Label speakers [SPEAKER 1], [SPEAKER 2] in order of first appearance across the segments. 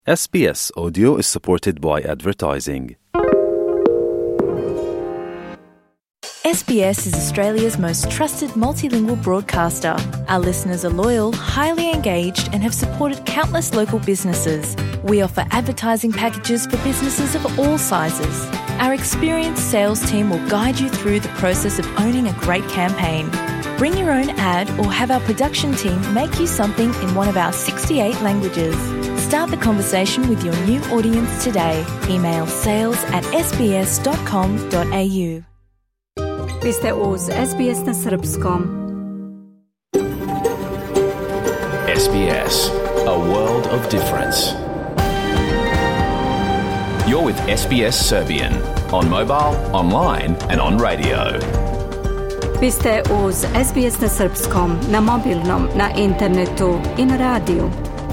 [SPEAKER 1] SBS Audio is supported by advertising.
[SPEAKER 2] SBS is Australia's most trusted multilingual broadcaster. Our listeners are loyal, highly engaged, and have supported countless local businesses. We offer advertising packages for businesses of all sizes. Our experienced sales team will guide you through the process of owning a great campaign. Bring your own ad or have our production team make you something in one of our 68 languages. Start the conversation with your new audience today. Email sales@sbs.com.au.
[SPEAKER 3] Vi ste uz SBS na srpskom.
[SPEAKER 4] SBS, a world of difference. You're with SBS Serbian on mobile, online and on radio.
[SPEAKER 3] Vi ste uz SBS na srpskom, na mobilnom, na internetu i na radiju.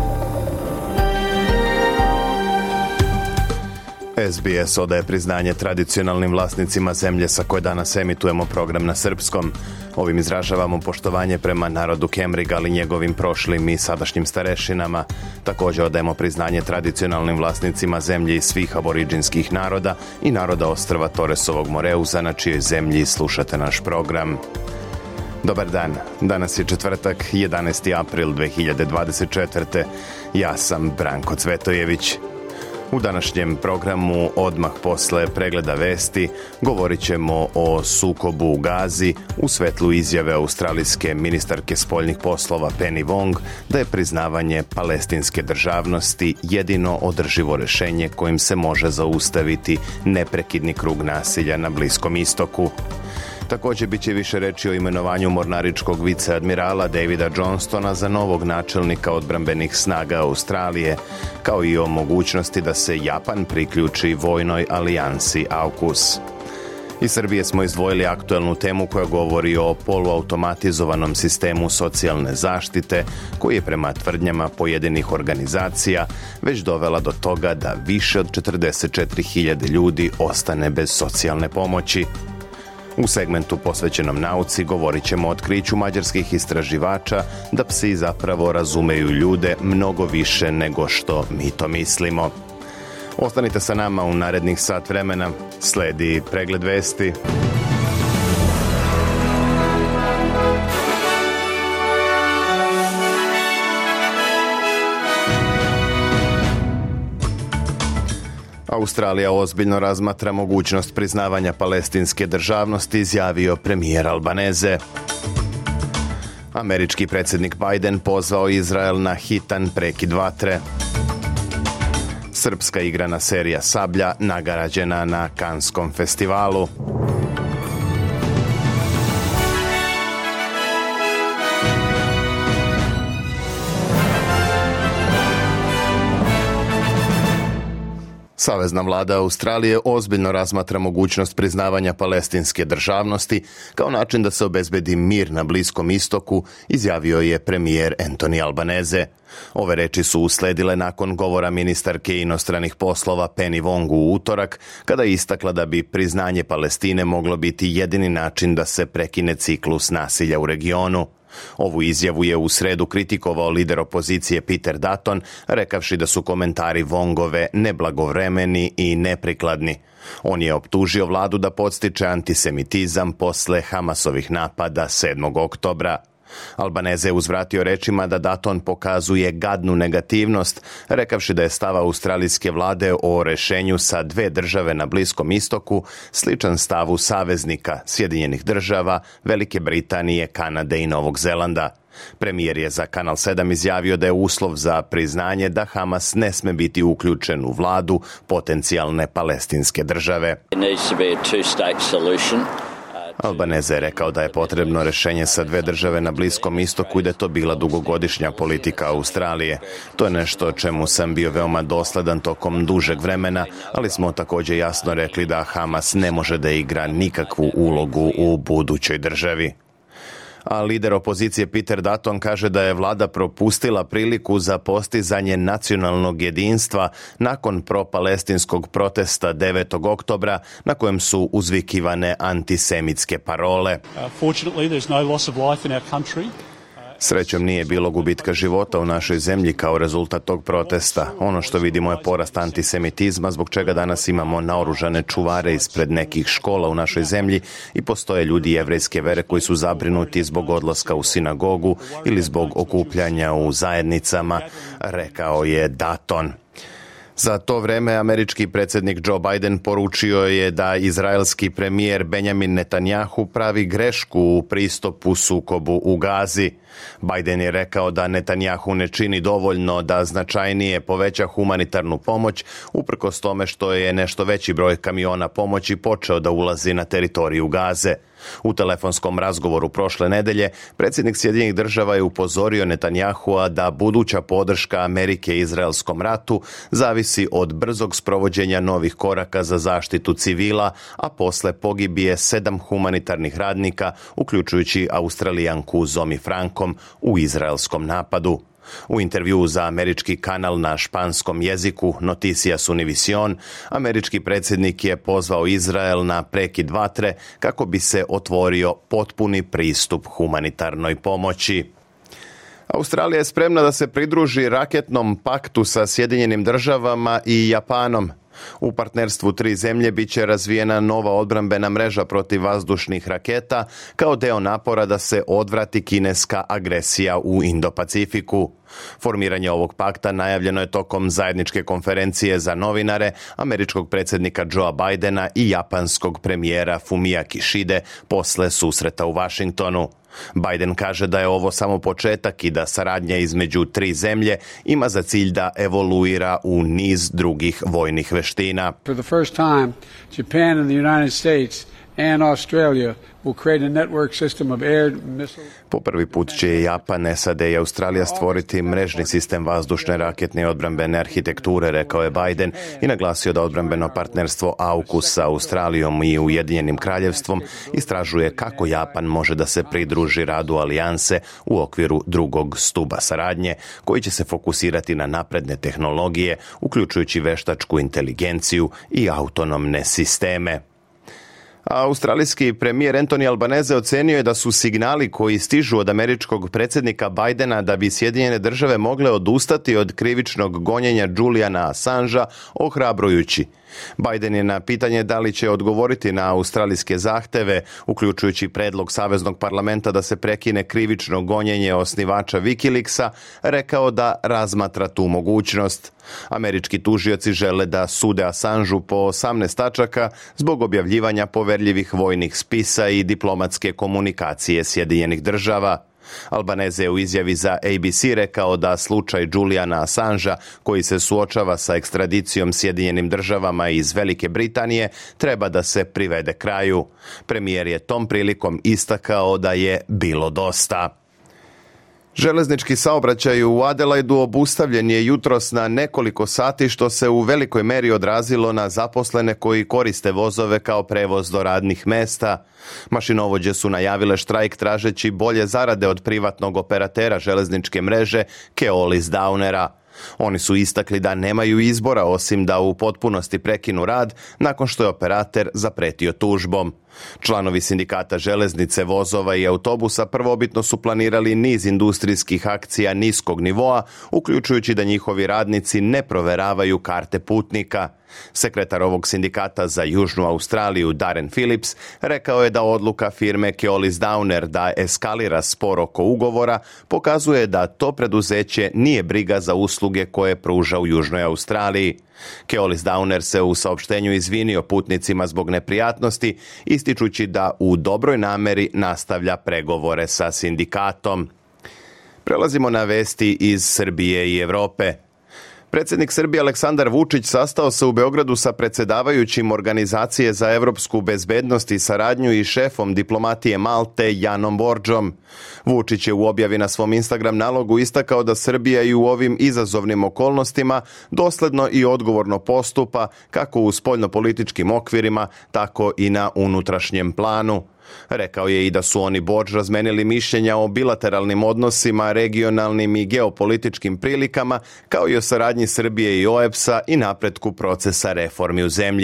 [SPEAKER 5] SBS odaje priznanje tradicionalnim vlasnicima zemlje sa koje danas emitujemo program na srpskom. Ovim izražavamo poštovanje prema narodu Kemriga, ali njegovim prošlim i sadašnjim starešinama. Također odajemo priznanje tradicionalnim vlasnicima zemlje i svih aboriđinskih naroda i naroda ostrva Torresovog Moreuza, na čijoj zemlji slušate naš program. Dobar dan, danas je četvrtak, 11. april 2024. Ja sam Branko Cvetojević. U današnjem programu, odmah posle pregleda vesti, govorit ćemo o sukobu u Gazi u svetlu izjave australijske ministarke spoljnih poslova Penny Wong da je priznavanje palestinske državnosti jedino održivo rješenje kojim se može zaustaviti neprekidni krug nasilja na Bliskom istoku. Također bit će više reći o imenovanju mornaričkog viceadmirala Davida Johnstona za novog načelnika odbrambenih snaga Australije, kao i o mogućnosti da se Japan priključi vojnoj alijansi AUKUS. Iz Srbije smo izdvojili aktuelnu temu koja govori o poluautomatizovanom sistemu socijalne zaštite, koji je prema tvrdnjama pojedinih organizacija već dovela do toga da više od 44.000 ljudi ostane bez socijalne pomoći. U segmentu posvećenom nauci govorit ćemo o otkriću mađarskih istraživača da psi zapravo razumeju ljude mnogo više nego što mi to mislimo. Ostanite sa nama u narednih sat vremena. Sledi pregled vesti. Australija ozbiljno razmatra mogućnost priznavanja palestinske državnosti, izjavio premijer Albanese. Američki predsjednik Biden pozvao Izrael na hitan prekid vatre. Srpska igrana serija Sablja nagrađena na Kanskom festivalu. Savezna vlada Australije ozbiljno razmatra mogućnost priznavanja palestinske državnosti kao način da se obezbedi mir na Bliskom istoku, izjavio je premijer Anthony Albanese. Ove reči su usledile nakon govora ministarke inostranih poslova Penny Wong u utorak, kada je istakla da bi priznanje Palestine moglo biti jedini način da se prekine ciklus nasilja u regionu. Ovu izjavu je u sredu kritikovao lider opozicije Peter Dutton, rekavši da su komentari Wongove neblagovremeni i neprikladni. On je optužio vladu da podstiče antisemitizam posle Hamasovih napada 7. oktobra. Albanese je uzvratio rečima da Dutton pokazuje gadnu negativnost, rekavši da je stav australijske vlade o rešenju sa dve države na Bliskom istoku sličan stavu saveznika Sjedinjenih država, Velike Britanije, Kanade i Novog Zelanda. Premijer je za Kanal 7 izjavio da je uslov za priznanje da Hamas ne sme biti uključen u vladu potencijalne palestinske države. Albanese je rekao da je potrebno rješenje sa dve države na Bliskom istoku i da je to bila dugogodišnja politika Australije. To je nešto čemu sam bio veoma dosledan tokom dužeg vremena, ali smo također jasno rekli da Hamas ne može da igra nikakvu ulogu u budućoj državi. A lider opozicije Peter Dutton kaže da je vlada propustila priliku za postizanje nacionalnog jedinstva nakon propalestinskog protesta 9. oktobra na kojem su uzvikivane antisemitske parole. Srećom nije bilo gubitka života u našoj zemlji kao rezultat tog protesta. Ono što vidimo je porast antisemitizma, zbog čega danas imamo naoružane čuvare ispred nekih škola u našoj zemlji i postoje ljudi jevrejske vere koji su zabrinuti zbog odlaska u sinagogu ili zbog okupljanja u zajednicama, rekao je Dutton. Za to vreme američki predsjednik Joe Biden poručio je da izraelski premijer Benjamin Netanjahu pravi grešku u pristupu sukobu u Gazi. Biden je rekao da Netanjahu ne čini dovoljno da značajnije poveća humanitarnu pomoć, uprkos tome što je nešto veći broj kamiona pomoći počeo da ulazi na teritoriju Gaze. U telefonskom razgovoru prošle nedelje predsjednik Sjedinjenih Država je upozorio Netanjahua da buduća podrška Amerike izraelskom ratu zavisi od brzog sprovođenja novih koraka za zaštitu civila, a posle pogibije 7 humanitarnih radnika, uključujući Australijanku Zomi Frankom, u izraelskom napadu. U intervjuu za američki kanal na španskom jeziku Noticias Univision, američki predsjednik je pozvao Izrael na prekid vatre kako bi se otvorio potpuni pristup humanitarnoj pomoći. Australija je spremna da se pridruži raketnom paktu sa Sjedinjenim Državama i Japanom. U partnerstvu 3 zemlje bit će razvijena nova odbrambena mreža protiv vazdušnih raketa kao deo napora da se odvrati kineska agresija u Indo-Pacifiku. Formiranje ovog pakta najavljeno je tokom zajedničke konferencije za novinare američkog predsjednika Joea Bidena i japanskog premijera Fumia Kishide posle susreta u Washingtonu. Biden kaže da je ovo samo početak i da saradnja između 3 zemlje ima za cilj da evoluira u niz drugih vojnih veština.
[SPEAKER 6] For the first time, Japan and the United States and Australia will create a network system of air missile.
[SPEAKER 5] Po prvi put će Japan, SAD i Australija stvoriti mrežni sistem vazdušne raketne i odbrambene arhitekture, rekao je Biden i naglasio da odbrambeno partnerstvo AUKUS sa Australijom i Ujedinjenim kraljevstvom istražuje kako Japan može da se pridruži radu alijanse u okviru drugog stuba saradnje, koji će se fokusirati na napredne tehnologije, uključujući veštačku inteligenciju i autonomne sisteme. Australijski premijer Anthony Albanese ocenio je da su signali koji stižu od američkog predsjednika Bidena da bi Sjedinjene Države mogle odustati od krivičnog gonjenja Juliana Assangea ohrabrujući. Biden je na pitanje da li će odgovoriti na australijske zahteve, uključujući predlog Saveznog parlamenta da se prekine krivično gonjenje osnivača Wikileaksa, rekao da razmatra tu mogućnost. Američki tužioci žele da sude Assangeu po 18 tačaka zbog objavljivanja poverljivih vojnih spisa i diplomatske komunikacije Sjedinjenih Država. Albanese je u izjavi za ABC rekao da slučaj Juliana Assangea, koji se suočava sa ekstradicijom Sjedinjenim Državama iz Velike Britanije, treba da se privede kraju. Premijer je tom prilikom istakao da je bilo dosta. Železnički saobraćaj u Adelaidu obustavljen je jutros na nekoliko sati, što se u velikoj meri odrazilo na zaposlene koji koriste vozove kao prevoz do radnih mesta. Mašinovođe su najavile štrajk tražeći bolje zarade od privatnog operatera železničke mreže Keolis Downera. Oni su istakli da nemaju izbora osim da u potpunosti prekinu rad nakon što je operater zapretio tužbom. Članovi sindikata železnice, vozova i autobusa prvobitno su planirali niz industrijskih akcija niskog nivoa, uključujući da njihovi radnici ne proveravaju karte putnika. Sekretar ovog sindikata za Južnu Australiju, Darren Phillips, rekao je da odluka firme Keolis Downer da eskalira spor oko ugovora pokazuje da to preduzeće nije briga za usluge koje pruža u Južnoj Australiji. Keolis Downer se u saopštenju izvinio putnicima zbog neprijatnosti, ističući da u dobroj nameri nastavlja pregovore sa sindikatom. Prelazimo na vesti iz Srbije i Evrope. Predsjednik Srbije Aleksandar Vučić sastao se u Beogradu sa predsjedavajućim Organizacije za evropsku bezbednost i saradnju i šefom diplomatije Malte Janom Borđom. Vučić je u objavi na svom Instagram nalogu istakao da Srbija i u ovim izazovnim okolnostima dosledno i odgovorno postupa kako u spoljnopolitičkim okvirima, tako i na unutrašnjem planu. Rekao je i da su oni Borđ razmenili mišljenja o bilateralnim odnosima, regionalnim i geopolitičkim prilikama, kao i o saradnji Srbije i OEBS-a i napretku procesa reformi u zemlji.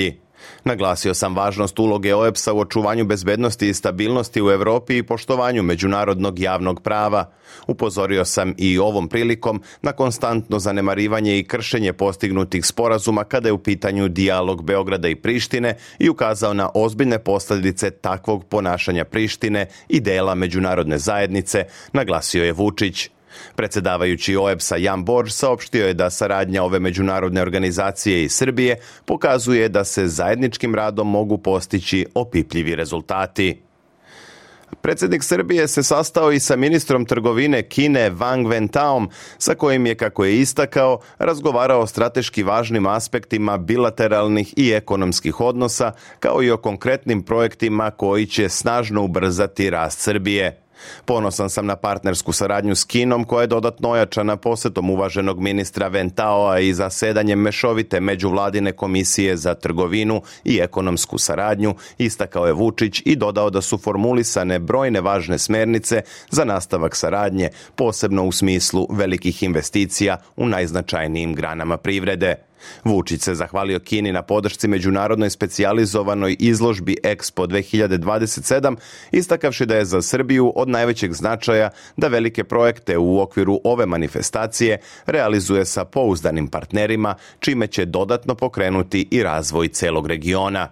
[SPEAKER 5] Naglasio sam važnost uloge OEBS-a u očuvanju bezbednosti i stabilnosti u Europi i poštovanju međunarodnog javnog prava. Upozorio sam i ovom prilikom na konstantno zanemarivanje i kršenje postignutih sporazuma kada je u pitanju dijalog Beograda i Prištine i ukazao na ozbiljne posljedice takvog ponašanja Prištine i dela međunarodne zajednice, naglasio je Vučić. Predsjedavajući OEBS-a Jan Borž saopštio je da saradnja ove međunarodne organizacije i Srbije pokazuje da se zajedničkim radom mogu postići opipljivi rezultati. Predsjednik Srbije se sastao i sa ministrom trgovine Kine Wang Wentaom, sa kojim je, kako je istakao, razgovarao o strateški važnim aspektima bilateralnih i ekonomskih odnosa, kao i o konkretnim projektima koji će snažno ubrzati rast Srbije. Ponosan sam na partnersku saradnju s Kinom koja je dodatno ojačana posjetom uvaženog ministra Wentaoa i zasedanjem mešovite međuvladine komisije za trgovinu i ekonomsku saradnju, istakao je Vučić i dodao da su formulisane brojne važne smernice za nastavak saradnje, posebno u smislu velikih investicija u najznačajnijim granama privrede. Vučić se zahvalio Kini na podršci međunarodnoj specijalizovanoj izložbi Expo 2027, istakavši da je za Srbiju od najvećeg značaja da velike projekte u okviru ove manifestacije realizuje sa pouzdanim partnerima, čime će dodatno pokrenuti i razvoj celog regiona.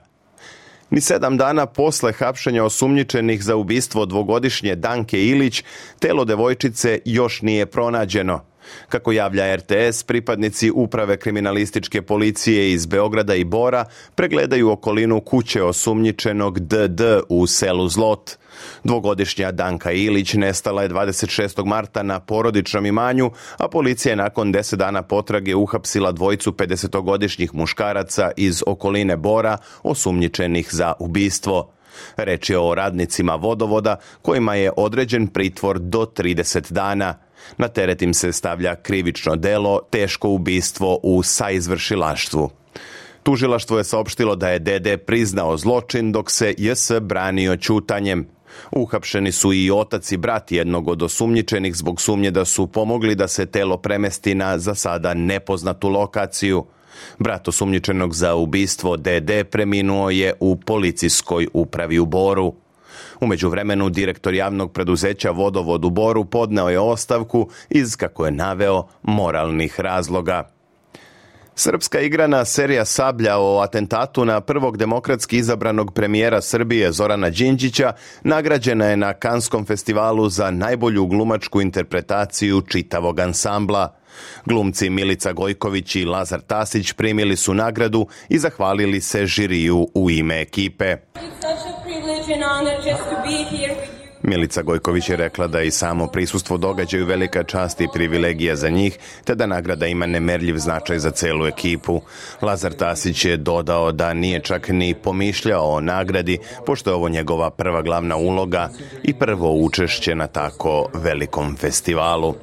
[SPEAKER 5] Ni 7 dana posle hapšenja osumnjičenih za ubistvo dvogodišnje Danke Ilić, telo devojčice još nije pronađeno. Kako javlja RTS, pripadnici uprave kriminalističke policije iz Beograda i Bora pregledaju okolinu kuće osumnjičenog DD u selu Zlot. Dvogodišnja Danka Ilić nestala je 26. marta na porodičnom imanju, a policija je nakon 10 dana potrage uhapsila dvojicu 50-godišnjih muškaraca iz okoline Bora osumnjičenih za ubistvo. Reč je o radnicima vodovoda kojima je određen pritvor do 30 dana. Na teret im se stavlja krivično delo teško ubistvo u saizvršilaštvu. Tužilaštvo je saopštilo da je DD priznao zločin dok se JS branio ćutanjem. Uhapšeni su i otac i brat jednog od osumnjičenih zbog sumnje da su pomogli da se telo premesti na za sada nepoznatu lokaciju. Brat osumnjičenog za ubistvo DD preminuo je u policijskoj upravi u Boru. U međuvremenu direktor javnog preduzeća Vodovod u Boru podneo je ostavku iz, kako je naveo, moralnih razloga. Srpska igrana serija Sablja o atentatu na prvog demokratski izabranog premijera Srbije Zorana Đinđića nagrađena je na Kanskom festivalu za najbolju glumačku interpretaciju čitavog ansambla. Glumci Milica Gojković i Lazar Tasić primili su nagradu i zahvalili se žiriju u ime ekipe. Milica Gojković je rekla da i samo prisustvo događaju velika čast i privilegija za njih, te da nagrada ima nemerljiv značaj za celu ekipu. Lazar Tasić je dodao da nije čak ni pomišljao o nagradi, pošto je ovo njegova prva glavna uloga i prvo učešće na tako velikom festivalu.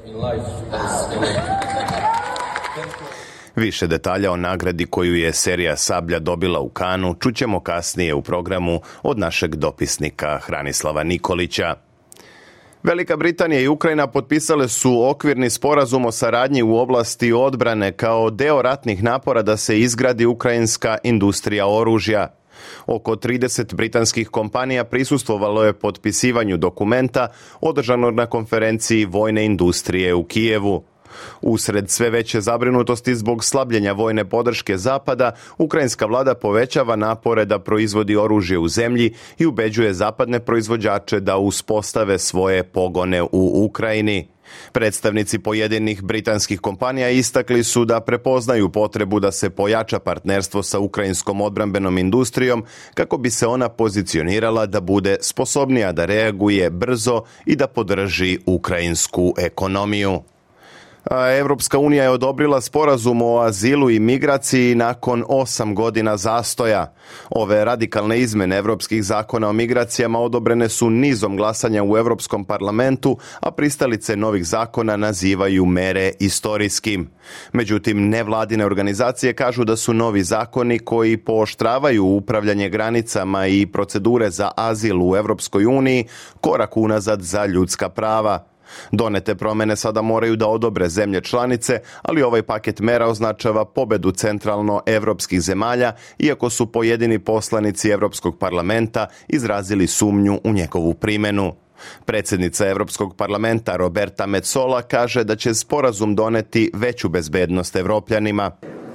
[SPEAKER 5] Više detalja o nagradi koju je serija Sablja dobila u Kanu čućemo kasnije u programu od našeg dopisnika Hranislava Nikolića. Velika Britanija i Ukrajina potpisale su okvirni sporazum o saradnji u oblasti odbrane kao deo ratnih napora da se izgradi ukrajinska industrija oružja. Oko 30 britanskih kompanija prisustvovalo je potpisivanju dokumenta održanog na konferenciji vojne industrije u Kijevu. Usred sve veće zabrinutosti zbog slabljenja vojne podrške Zapada, ukrajinska vlada povećava napore da proizvodi oružje u zemlji i ubeđuje zapadne proizvođače da uspostave svoje pogone u Ukrajini. Predstavnici pojedinih britanskih kompanija istakli su da prepoznaju potrebu da se pojača partnerstvo sa ukrajinskom odbrambenom industrijom kako bi se ona pozicionirala da bude sposobnija da reaguje brzo i da podrži ukrajinsku ekonomiju. Evropska unija je odobrila sporazum o azilu i migraciji nakon 8 godina zastoja. Ove radikalne izmene evropskih zakona o migracijama odobrene su nizom glasanja u Europskom parlamentu, a pristalice novih zakona nazivaju mere istorijskim. Međutim, nevladine organizacije kažu da su novi zakoni koji pooštravaju upravljanje granicama i procedure za azil u Europskoj uniji korak unazad za ljudska prava. Donete promjene sada moraju da odobre zemlje članice, ali ovaj paket mera označava pobedu centralno-evropskih zemalja, iako su pojedini poslanici Evropskog parlamenta izrazili sumnju u njegovu primjenu. Predsjednica Evropskog parlamenta Roberta Metsola kaže da će sporazum doneti veću bezbednost Evropljanima.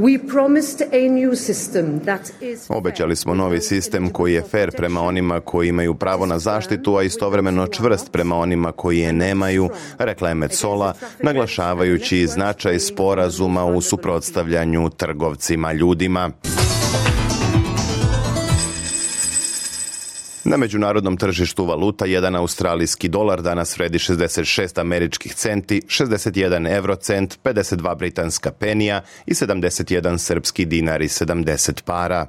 [SPEAKER 5] Obećali smo novi sistem koji je fair prema onima koji imaju pravo na zaštitu, a istovremeno čvrst prema onima koji je nemaju, rekla je Metsola, naglašavajući značaj sporazuma u suprotstavljanju trgovcima ljudima. Na međunarodnom tržištu valuta jedan australijski dolar danas vredi 66 američkih centi, 61 eurocent, 52 britanska penija i 71 srpski dinar i 70 para.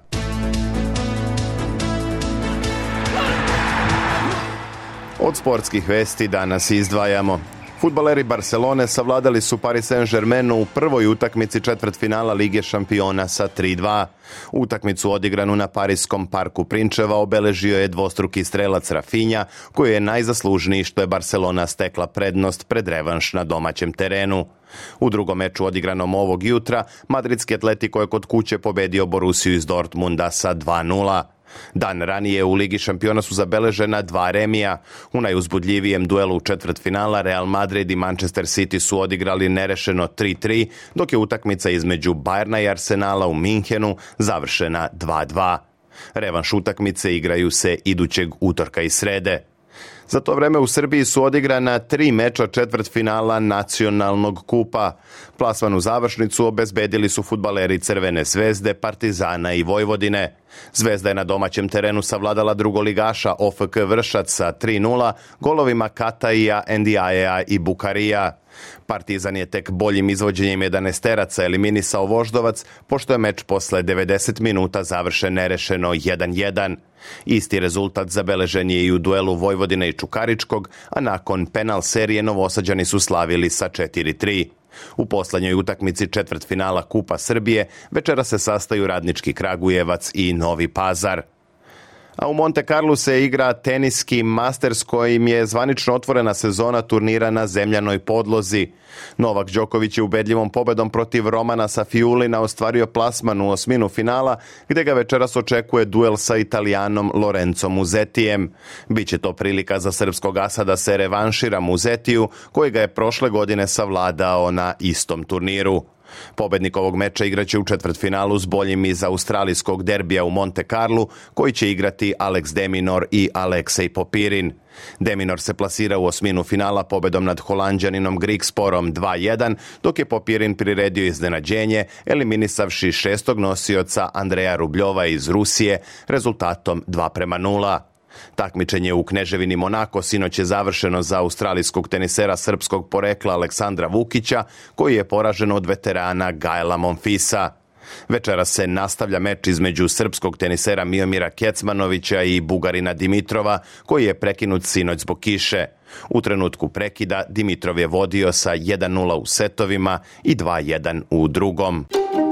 [SPEAKER 5] Od sportskih vesti danas izdvajamo. Fudbaleri Barcelone savladali su Paris Saint-Germainu u prvoj utakmici četvrtfinala Lige šampiona sa 3:2. Utakmicu odigranu na pariskom parku Prinčeva obeležio je dvostruki strelac Rafinha, koji je najzaslužniji što je Barcelona stekla prednost pred revanš na domaćem terenu. U drugom meču odigranom ovog jutra, madridski Atletico je kod kuće pobedio Borussiju iz Dortmunda sa 2:0. Dan ranije u Ligi šampiona su zabeležena 2 remija. U najuzbudljivijem duelu četvrtfinala Real Madrid i Manchester City su odigrali nerešeno 3:3, dok je utakmica između Bayerna i Arsenala u Minhenu završena 2:2. Revanš utakmice igraju se idućeg utorka i srede. Za to vreme u Srbiji su odigrana 3 meča četvrtfinala nacionalnog kupa. Plasman u završnicu obezbedili su fudbaleri Crvene zvezde, Partizana i Vojvodine. Zvezda je na domaćem terenu savladala drugoligaša OFK Vršac sa 3:0 golovima Kataija, Ndiayeja i Bukarija. Partizan je tek boljim izvođenjem 11-teraca eliminisao Voždovac, pošto je meč posle 90 minuta završen nerešeno 1:1. Isti rezultat zabeležen je i u duelu Vojvodine i Čukaričkog, a nakon penal serije Novosađani su slavili sa 4:3. U poslednjoj utakmici četvrtfinala Kupa Srbije večera se sastaju Radnički Kragujevac i Novi Pazar. A u Monte Carlu se igra teniski Masters kojim je zvanično otvorena sezona turnira na zemljanoj podlozi. Novak Đoković je ubedljivom pobedom protiv Romana Safiulina ostvario plasman u osminu finala, gde ga večeras očekuje duel sa Italijanom Lorenzom Muzettijem. Biće to prilika za srpskog asa da se revanšira Muzettiju, koji ga je prošle godine savladao na istom turniru. Pobednik ovog meča igraće u četvrtfinalu s boljim iz australijskog derbija u Monte Carlu, koji će igrati Alex de Minaur i Aleksej Popirin. De Minaur se plasira u osminu finala pobedom nad Holanđaninom Grigsporom 2:1, dok je Popirin priredio iznenađenje, eliminisavši šestog nosioca Andreja Rubljova iz Rusije rezultatom 2:0. Takmičenje u Kneževini Monako sinoć je završeno za australijskog tenisera srpskog porekla Aleksandra Vukića, koji je poražen od veterana Gaela Monfisa. Večera se nastavlja meč između srpskog tenisera Miomira Kecmanovića i Bugarina Dimitrova, koji je prekinut sinoć zbog kiše. U trenutku prekida Dimitrov je vodio sa 1:0 u setovima i 2:1 u drugom.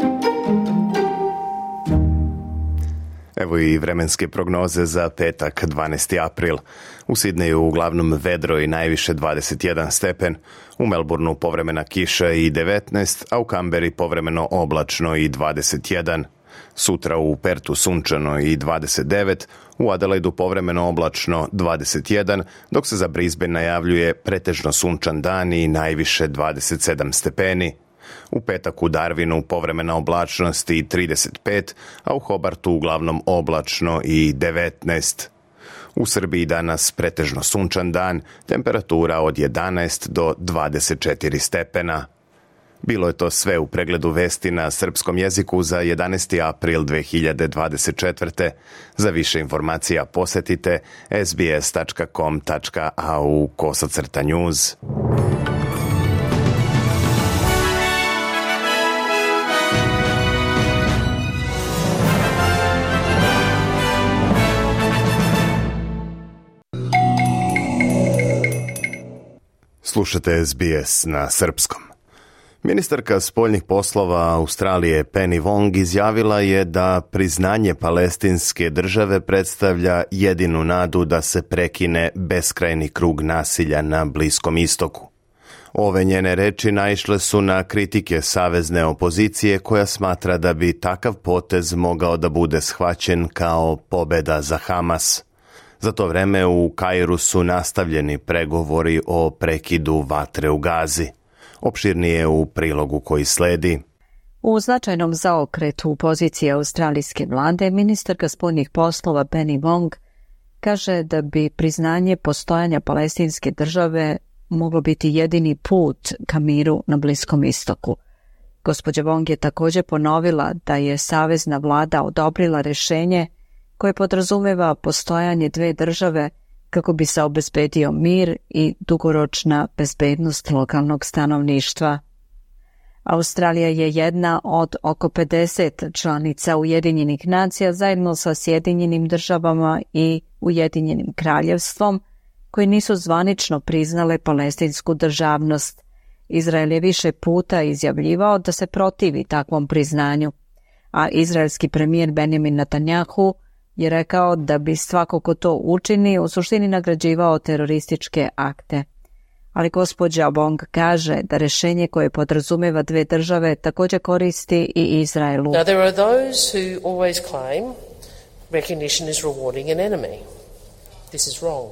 [SPEAKER 5] Evo i vremenske prognoze za petak 12. april. U Sidneju uglavnom vedro i najviše 21 stepen, u Melbourneu povremena kiša i 19, a u Kamberi povremeno oblačno i 21. Sutra u Pertu sunčano i 29, u Adelaidu povremeno oblačno 21, dok se za Brisbane najavljuje pretežno sunčan dan i najviše 27 stepeni. U petak u Darwinu povremena oblačnost i 35, a u Hobartu uglavnom oblačno i 19. U Srbiji danas pretežno sunčan dan, temperatura od 11 do 24 stepena. Bilo je to sve u pregledu vesti na srpskom jeziku za 11. april 2024. Za više informacija posetite sbs.com.au/news. Slušate SBS na srpskom. Ministarka spoljnih poslova Australije Penny Wong izjavila je da priznanje palestinske države predstavlja jedinu nadu da se prekine beskrajni krug nasilja na Bliskom istoku. Ove njene reči naišle su na kritike savezne opozicije koja smatra da bi takav potez mogao da bude shvaćen kao pobeda za Hamas. Za to vreme u Kairu su nastavljeni pregovori o prekidu vatre u Gazi. Opširnije u prilogu koji sledi.
[SPEAKER 3] U značajnom zaokretu u poziciji australijske vlade, ministarka spoljnih poslova Penny Wong kaže da bi priznanje postojanja palestinske države moglo biti jedini put ka miru na Bliskom istoku. Gospođa Wong je također ponovila da je savezna vlada odobrila rješenje koje podrazumeva postojanje dve države kako bi se obezbedio mir i dugoročna bezbednost lokalnog stanovništva. Australija je jedna od oko 50 članica Ujedinjenih nacija zajedno sa Sjedinjenim državama i Ujedinjenim kraljevstvom koji nisu zvanično priznale palestinsku državnost. Izrael je više puta izjavljivao da se protivi takvom priznanju, a izraelski premijer Benjamin Netanjahu je rekao da bi svako ko to učini u suštini nagrađivao terorističke akte. Ali gospođa Wong kaže da rješenje koje podrazumeva dve države također koristi i Izraelu.
[SPEAKER 7] Now there are those who always claim recognition is rewarding an enemy. This is wrong.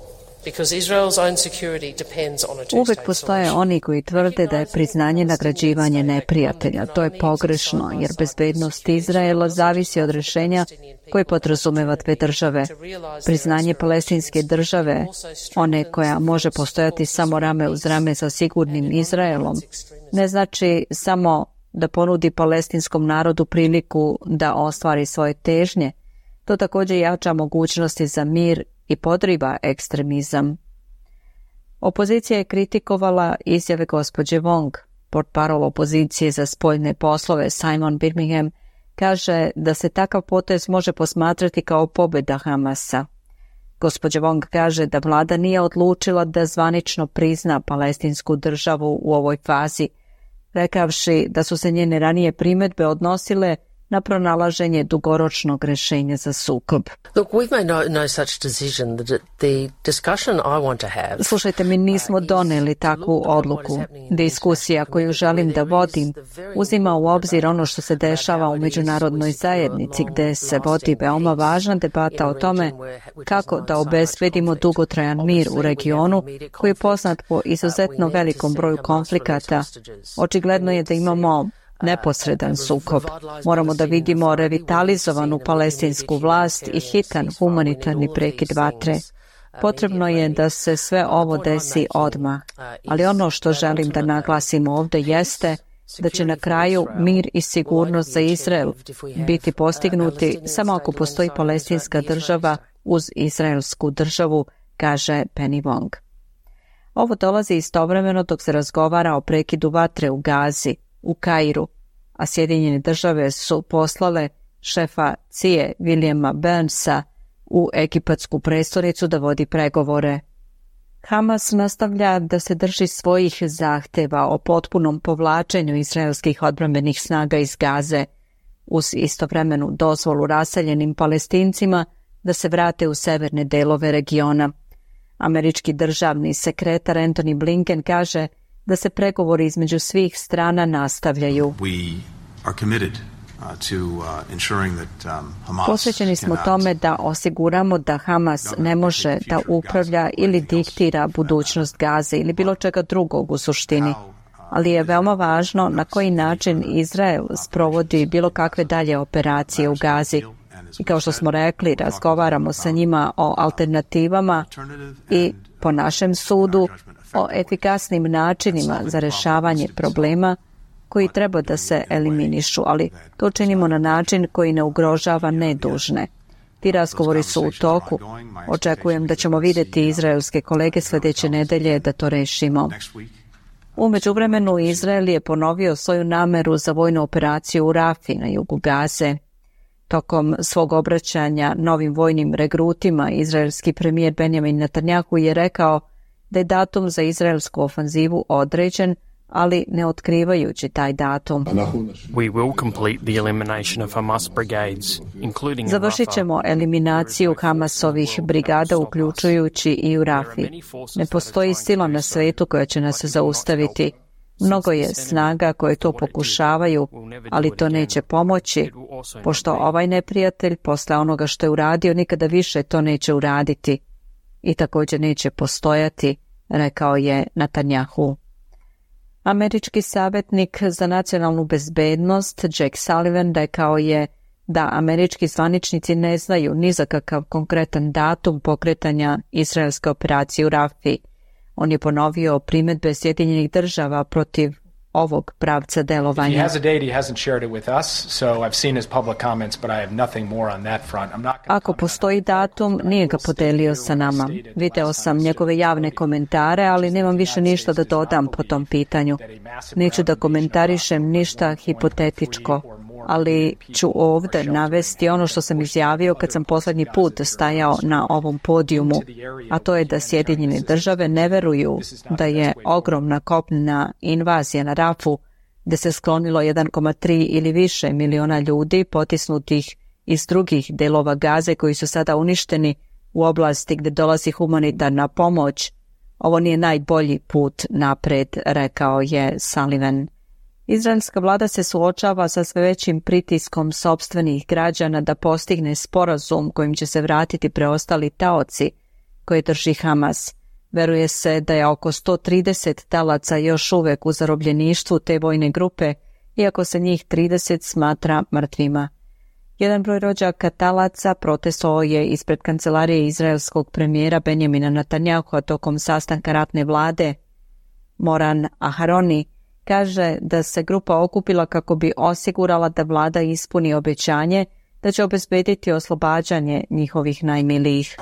[SPEAKER 3] Uvijek postoje oni koji tvrde da je priznanje nagrađivanje neprijatelja. To je pogrešno, jer bezbednost Izraela zavisi od rješenja koje podrazumeva dve države. Priznanje palestinske države, one koja može postojati samo rame uz rame sa sigurnim Izraelom, ne znači samo da ponudi palestinskom narodu priliku da ostvari svoje težnje. To također jača mogućnosti za mir i podriva ekstremizam. Opozicija je kritikovala izjave gospođe Wong. Portparol opozicije za spoljne poslove Simon Birmingham kaže da se takav potez može posmatrati kao pobjeda Hamasa. Gospođa Wong kaže da vlada nije odlučila da zvanično prizna palestinsku državu u ovoj fazi, rekavši da su se njene ranije primjedbe odnosile na pronalaženje dugoročnog rješenja za sukob. Slušajte, mi nismo doneli takvu odluku. Diskusija koju želim da vodim uzima u obzir ono što se dešava u međunarodnoj zajednici, gdje se vodi veoma važna debata o tome kako da obezbedimo dugotrajan mir u regionu koji je poznat po izuzetno velikom broju konflikata. Očigledno je da imamo neposredan sukob. Moramo da vidimo revitalizovanu palestinsku vlast i hitan humanitarni prekid vatre. Potrebno je da se sve ovo desi odmah, ali ono što želim da naglasim ovdje jeste da će na kraju mir i sigurnost za Izrael biti postignuti samo ako postoji palestinska država uz izraelsku državu, kaže Penny Wong. Ovo dolazi istovremeno dok se razgovara o prekidu vatre u Gazi, u Kairu, a Sjedinjene države su poslale šefa CIA Williama Burnsa u egipatsku prestonicu da vodi pregovore. Hamas nastavlja da se drži svojih zahteva o potpunom povlačenju izraelskih odbrambenih snaga iz Gaze, uz istovremenu dozvolu raseljenim Palestincima da se vrate u severne delove regiona. Američki državni sekretar Antony Blinken kaže da se pregovori između svih strana nastavljaju. Posvećeni smo tome da osiguramo da Hamas ne može da upravlja ili diktira budućnost Gaze ili bilo čega drugog u suštini, ali je veoma važno na koji način Izrael sprovodi bilo kakve dalje operacije u Gazi. I kao što smo rekli, razgovaramo sa njima o alternativama i, po našem sudu, o efikasnim načinima za rješavanje problema koji treba da se eliminišu, ali to činimo na način koji ne ugrožava nedužne. Ti razgovori su u toku. Očekujem da ćemo vidjeti izraelske kolege sljedeće nedelje da to rešimo. U međuvremenu Izrael je ponovio svoju nameru za vojnu operaciju u Rafi na jugu Gaze. Tokom svog obraćanja novim vojnim regrutima, izraelski premijer Benjamin Netanjahu je rekao da je datum za izraelsku ofanzivu određen, ali ne otkrivajući taj datum.
[SPEAKER 8] We will complete the elimination of Hamas brigades, including
[SPEAKER 3] Završit ćemo eliminaciju Hamasovih brigada, uključujući i u Rafi. Ne postoji sila na svetu koja će nas zaustaviti. Mnogo je snaga koje to pokušavaju, ali to neće pomoći, pošto ovaj neprijatelj posle onoga što je uradio nikada više to neće uraditi i također neće postojati, rekao je Netanjahu. Američki savjetnik za nacionalnu bezbednost Jake Sullivan rekao je da američki zvaničnici ne znaju ni za kakav konkretan datum pokretanja izraelske operacije u Rafi. On je ponovio primjedbe Sjedinjenih država protiv ovog pravca delovanja. Ako postoji datum, nije ga podelio sa nama. Video sam njegove javne komentare, ali nemam više ništa da dodam po tom pitanju. Neću da komentarišem ništa hipotetičko, ali ću ovdje navesti ono što sam izjavio kad sam posljednji put stajao na ovom podijumu, a to je da Sjedinjene države ne veruju da je ogromna kopnena invazija na Rafu, gdje se sklonilo 1,3 ili više miliona ljudi potisnutih iz drugih delova Gaze koji su sada uništeni u oblasti gdje dolazi humanitarna pomoć. Ovo nije najbolji put napred, rekao je Sullivan. Izraelska vlada se suočava sa sve većim pritiskom sopstvenih građana da postigne sporazum kojim će se vratiti preostali taoci koje drži Hamas. Veruje se da je oko 130 talaca još uvek u zarobljeništvu te vojne grupe, iako se njih 30 smatra mrtvima. Jedan broj rođaka talaca protestovao je ispred kancelarije izraelskog premijera Benjamina Netanjahua tokom sastanka ratne vlade. Moran Aharoni kaže da se grupa okupila kako bi osigurala da vlada ispuni obećanje da će obezbediti oslobađanje njihovih najmilijih.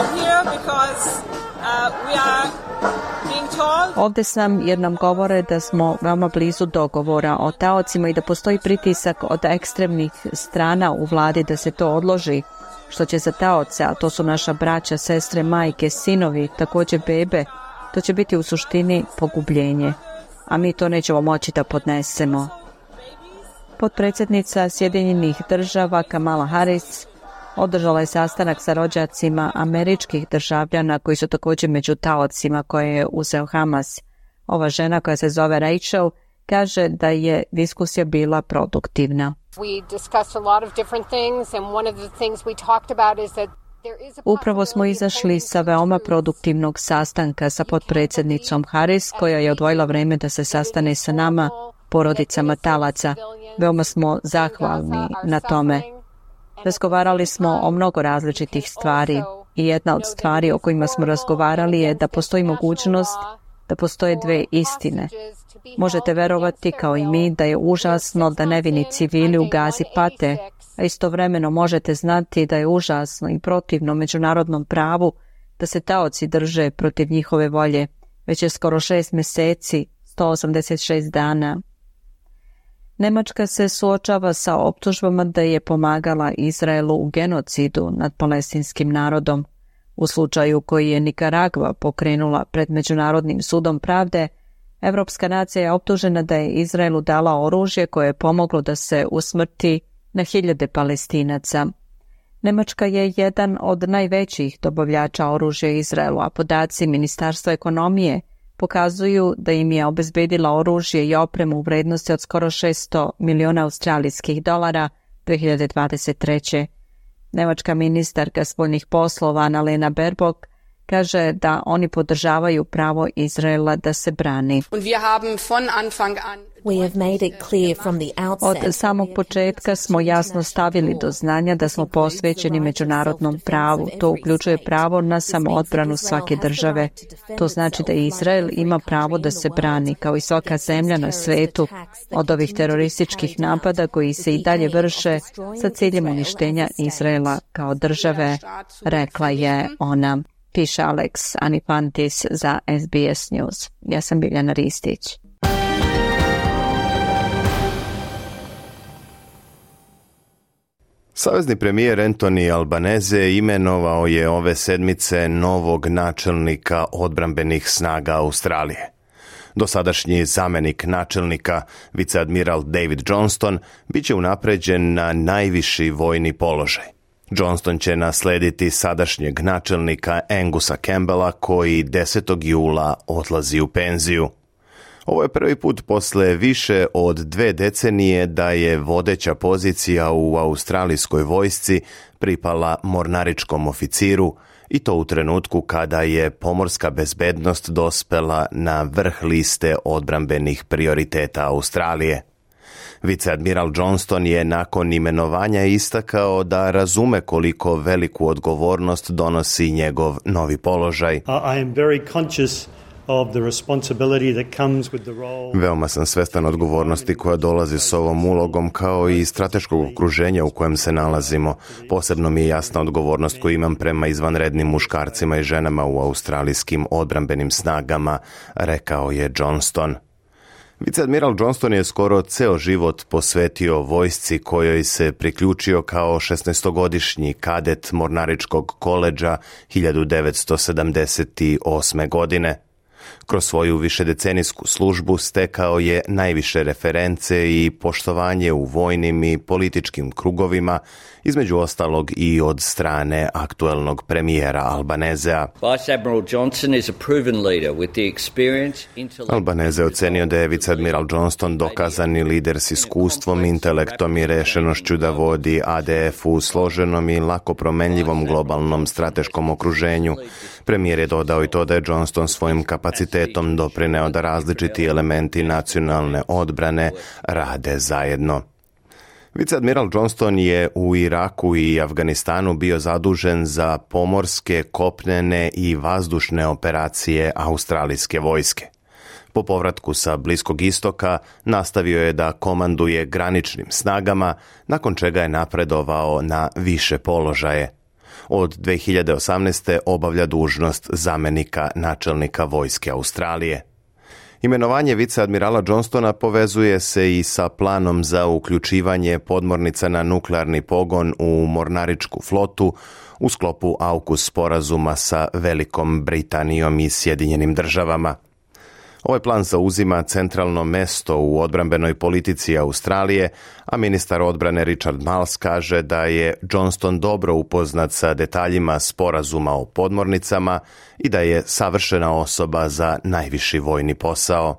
[SPEAKER 3] Ovdje sam jer nam govore da smo veoma blizu dogovora o taocima i da postoji pritisak od ekstremnih strana u vladi da se to odloži, što će za taoce, a to su naša braća, sestre, majke, sinovi, također bebe, to će biti u suštini pogubljenje, a mi to nećemo moći da podnesemo. Potpredsjednica Sjedinjenih država Kamala Harris održala je sastanak sa rođacima američkih državljana koji su također među taocima koje je uzeo Hamas. Ova žena koja se zove Rachel kaže da je diskusija bila produktivna. Upravo smo izašli sa veoma produktivnog sastanka sa potpredsjednicom Harris koja je odvojila vreme da se sastane sa nama, porodicama talaca. Veoma smo zahvalni na tome. Razgovarali smo o mnogo različitih stvari i jedna od stvari o kojima smo razgovarali je da postoji mogućnost da postoje dve istine. Možete verovati kao i mi da je užasno da nevini civili u Gazi pate, a istovremeno možete znati da je užasno i protivno međunarodnom pravu da se taoci drže protiv njihove volje. Već je skoro 6 mjeseci, 186 dana. Nemačka se suočava sa optužbama da je pomagala Izraelu u genocidu nad palestinskim narodom. U slučaju koji je Nikaragva pokrenula pred Međunarodnim sudom pravde, Evropska nacija je optužena da je Izraelu dala oružje koje je pomoglo da se usmrti na hiljade Palestinaca. Nemačka je jedan od najvećih dobavljača oružja Izraelu, a podaci Ministarstva ekonomije pokazuju da im je obezbedila oružje i opremu u vrednosti od skoro 600 miliona australijskih dolara 2023. Nemačka ministarka spoljnih poslova Annalena Baerbock kaže da oni podržavaju pravo Izraela da se brani. Od samog početka smo jasno stavili do znanja da smo posvećeni međunarodnom pravu. To uključuje pravo na samoodbranu svake države. To znači da Izrael ima pravo da se brani, kao i svaka zemlja na svetu, od ovih terorističkih napada koji se i dalje vrše sa ciljem uništenja Izraela kao države, rekla je ona. Piše Alex Anifantis za SBS News. Ja sam Biljana Ristić.
[SPEAKER 5] Savezni premijer Anthony Albanese imenovao je ove sedmice novog načelnika odbrambenih snaga Australije. Dosadašnji zamenik načelnika, viceadmiral David Johnston, bit će unapređen na najviši vojni položaj. Johnston će naslediti sadašnjeg načelnika Angusa Campbella koji 10. jula odlazi u penziju. Ovo je prvi put posle više od 2 decenije da je vodeća pozicija u australijskoj vojsci pripala mornaričkom oficiru, i to u trenutku kada je pomorska bezbednost dospela na vrh liste odbrambenih prioriteta Australije. Viceadmiral Johnston je nakon imenovanja istakao da razume koliko veliku odgovornost donosi njegov novi položaj. Veoma sam svestan odgovornosti koja dolazi s ovom ulogom, kao i strateškog okruženja u kojem se nalazimo. Posebno mi je jasna odgovornost koju imam prema izvanrednim muškarcima i ženama u australijskim odbrambenim snagama, rekao je Johnston. Viceadmiral Johnston je skoro ceo život posvetio vojsci, kojoj se priključio kao 16-godišnji kadet Mornaričkog koledža 1978. godine. Kroz svoju višedecenijsku službu stekao je najviše reference i poštovanje u vojnim i političkim krugovima, između ostalog i od strane aktuelnog premijera Albanezea. Albaneze ocenio da je viceadmiral Johnston dokazani lider s iskustvom, intelektom i rešenošću da vodi ADF u složenom i lako promenljivom globalnom strateškom okruženju. Premijer je dodao i to da je Johnston svojim kapacitetom doprineo da različiti elementi nacionalne odbrane rade zajedno. Viceadmiral Johnston je u Iraku i Afganistanu bio zadužen za pomorske, kopnene i vazdušne operacije australijske vojske. Po povratku sa Bliskog istoka nastavio je da komanduje graničnim snagama, nakon čega je napredovao na više položaje. Od 2018. obavlja dužnost zamenika načelnika vojske Australije. Imenovanje viceadmirala Johnstona povezuje se i sa planom za uključivanje podmornica na nuklearni pogon u mornaričku flotu u sklopu AUKUS sporazuma sa Velikom Britanijom i Sjedinjenim državama. Ovaj plan zauzima centralno mesto u odbrambenoj politici Australije, a ministar odbrane Richard Marles kaže da je Johnston dobro upoznat sa detaljima sporazuma o podmornicama i da je savršena osoba za najviši vojni posao.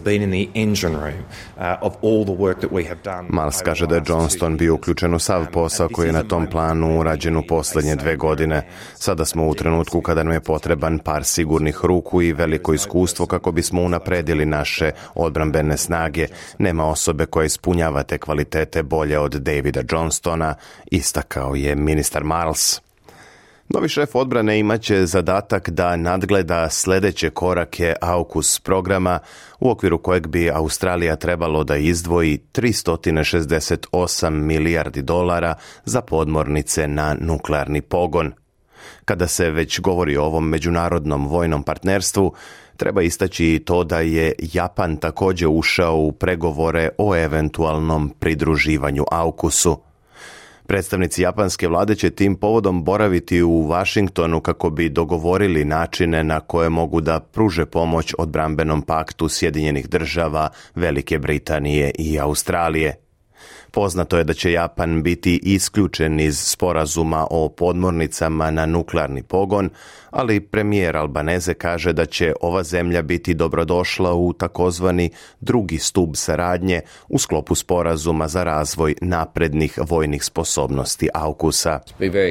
[SPEAKER 5] Marles kaže da je Johnston bio uključen u sav posao koji je na tom planu urađen u posljednje 2 godine. Sada smo u trenutku kada nam je potreban par sigurnih ruku i veliko iskustvo kako bismo unapredili naše odbrambene snage. Nema osobe koja ispunjava te kvalitete bolje od Davida Johnstona, istakao je ministar Marles. Novi šef odbrane imaće zadatak da nadgleda sljedeće korake AUKUS programa, u okviru kojeg bi Australija trebalo da izdvoji $368 milijardi za podmornice na nuklearni pogon. Kada se već govori o ovom međunarodnom vojnom partnerstvu, treba istaći i to da je Japan također ušao u pregovore o eventualnom pridruživanju AUKUS-u. Predstavnici japanske vlade će tim povodom boraviti u Vašingtonu kako bi dogovorili načine na koje mogu da pruže pomoć odbrambenom paktu Sjedinjenih država, Velike Britanije i Australije. Poznato je da će Japan biti isključen iz sporazuma o podmornicama na nuklearni pogon, ali premijer Albaneze kaže da će ova zemlja biti dobrodošla u takozvani drugi stup saradnje u sklopu sporazuma za razvoj naprednih vojnih sposobnosti AUKUS-a.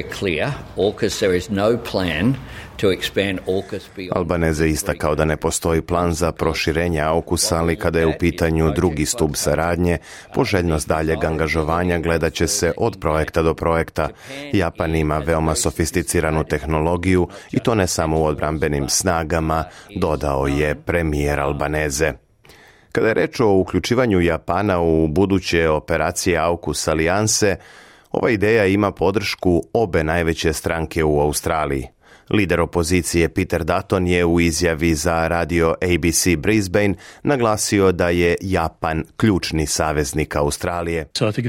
[SPEAKER 5] Albaneze istakao da ne postoji plan za proširenje AUKUS-a, ali kada je u pitanju drugi stup saradnje, poželjnost daljeg angažovanja gledat će se od projekta do projekta. Japan ima veoma sofisticiranu tehnologiju i to ne samo u odbrambenim snagama, dodao je premijer Albaneze. Kada je reč o uključivanju Japana u buduće operacije AUKUS alijanse, ova ideja ima podršku obe najveće stranke u Australiji. Lider opozicije Peter Dutton je u izjavi za radio ABC Brisbane naglasio da je Japan ključni saveznik Australije.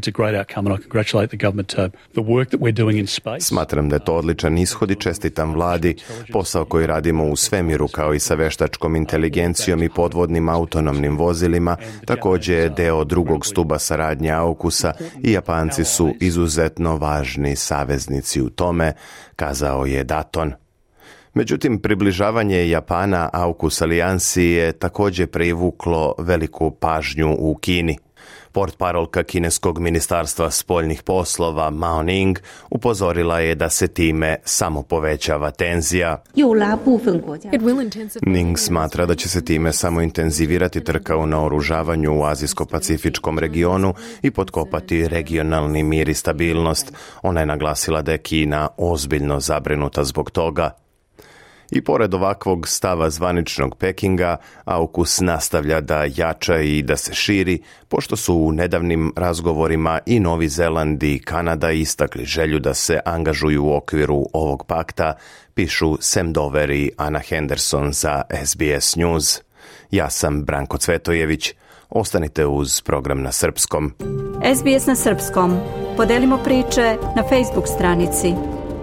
[SPEAKER 5] Smatram da je to odličan ishod i čestitam vladi. Posao koji radimo u svemiru kao i sa veštačkom inteligencijom i podvodnim autonomnim vozilima također je deo drugog stuba saradnje AUKUS-a i Japanci su izuzetno važni saveznici u tome, kazao je Dutton. Međutim, približavanje Japana AUKUS alijansi je također privuklo veliku pažnju u Kini. Portparolka kineskog ministarstva spoljnih poslova Mao Ning upozorila je da se time samo povećava tenzija. Ning smatra da će se time samo intenzivirati trka u naoružavanju u azijsko-pacifičkom regionu i potkopati regionalni mir i stabilnost. Ona je naglasila da je Kina ozbiljno zabrinuta zbog toga. I pored ovakvog stava zvaničnog Pekinga, AUKUS nastavlja da jača i da se širi, pošto su u nedavnim razgovorima i Novi Zeland i Kanada istakli želju da se angažuju u okviru ovog pakta, pišu Sam Dover i Ana Henderson za SBS News. Ja sam Branko Cvetojević. Ostanite uz program na srpskom.
[SPEAKER 3] SBS na srpskom. Podelimo priče na Facebook stranici.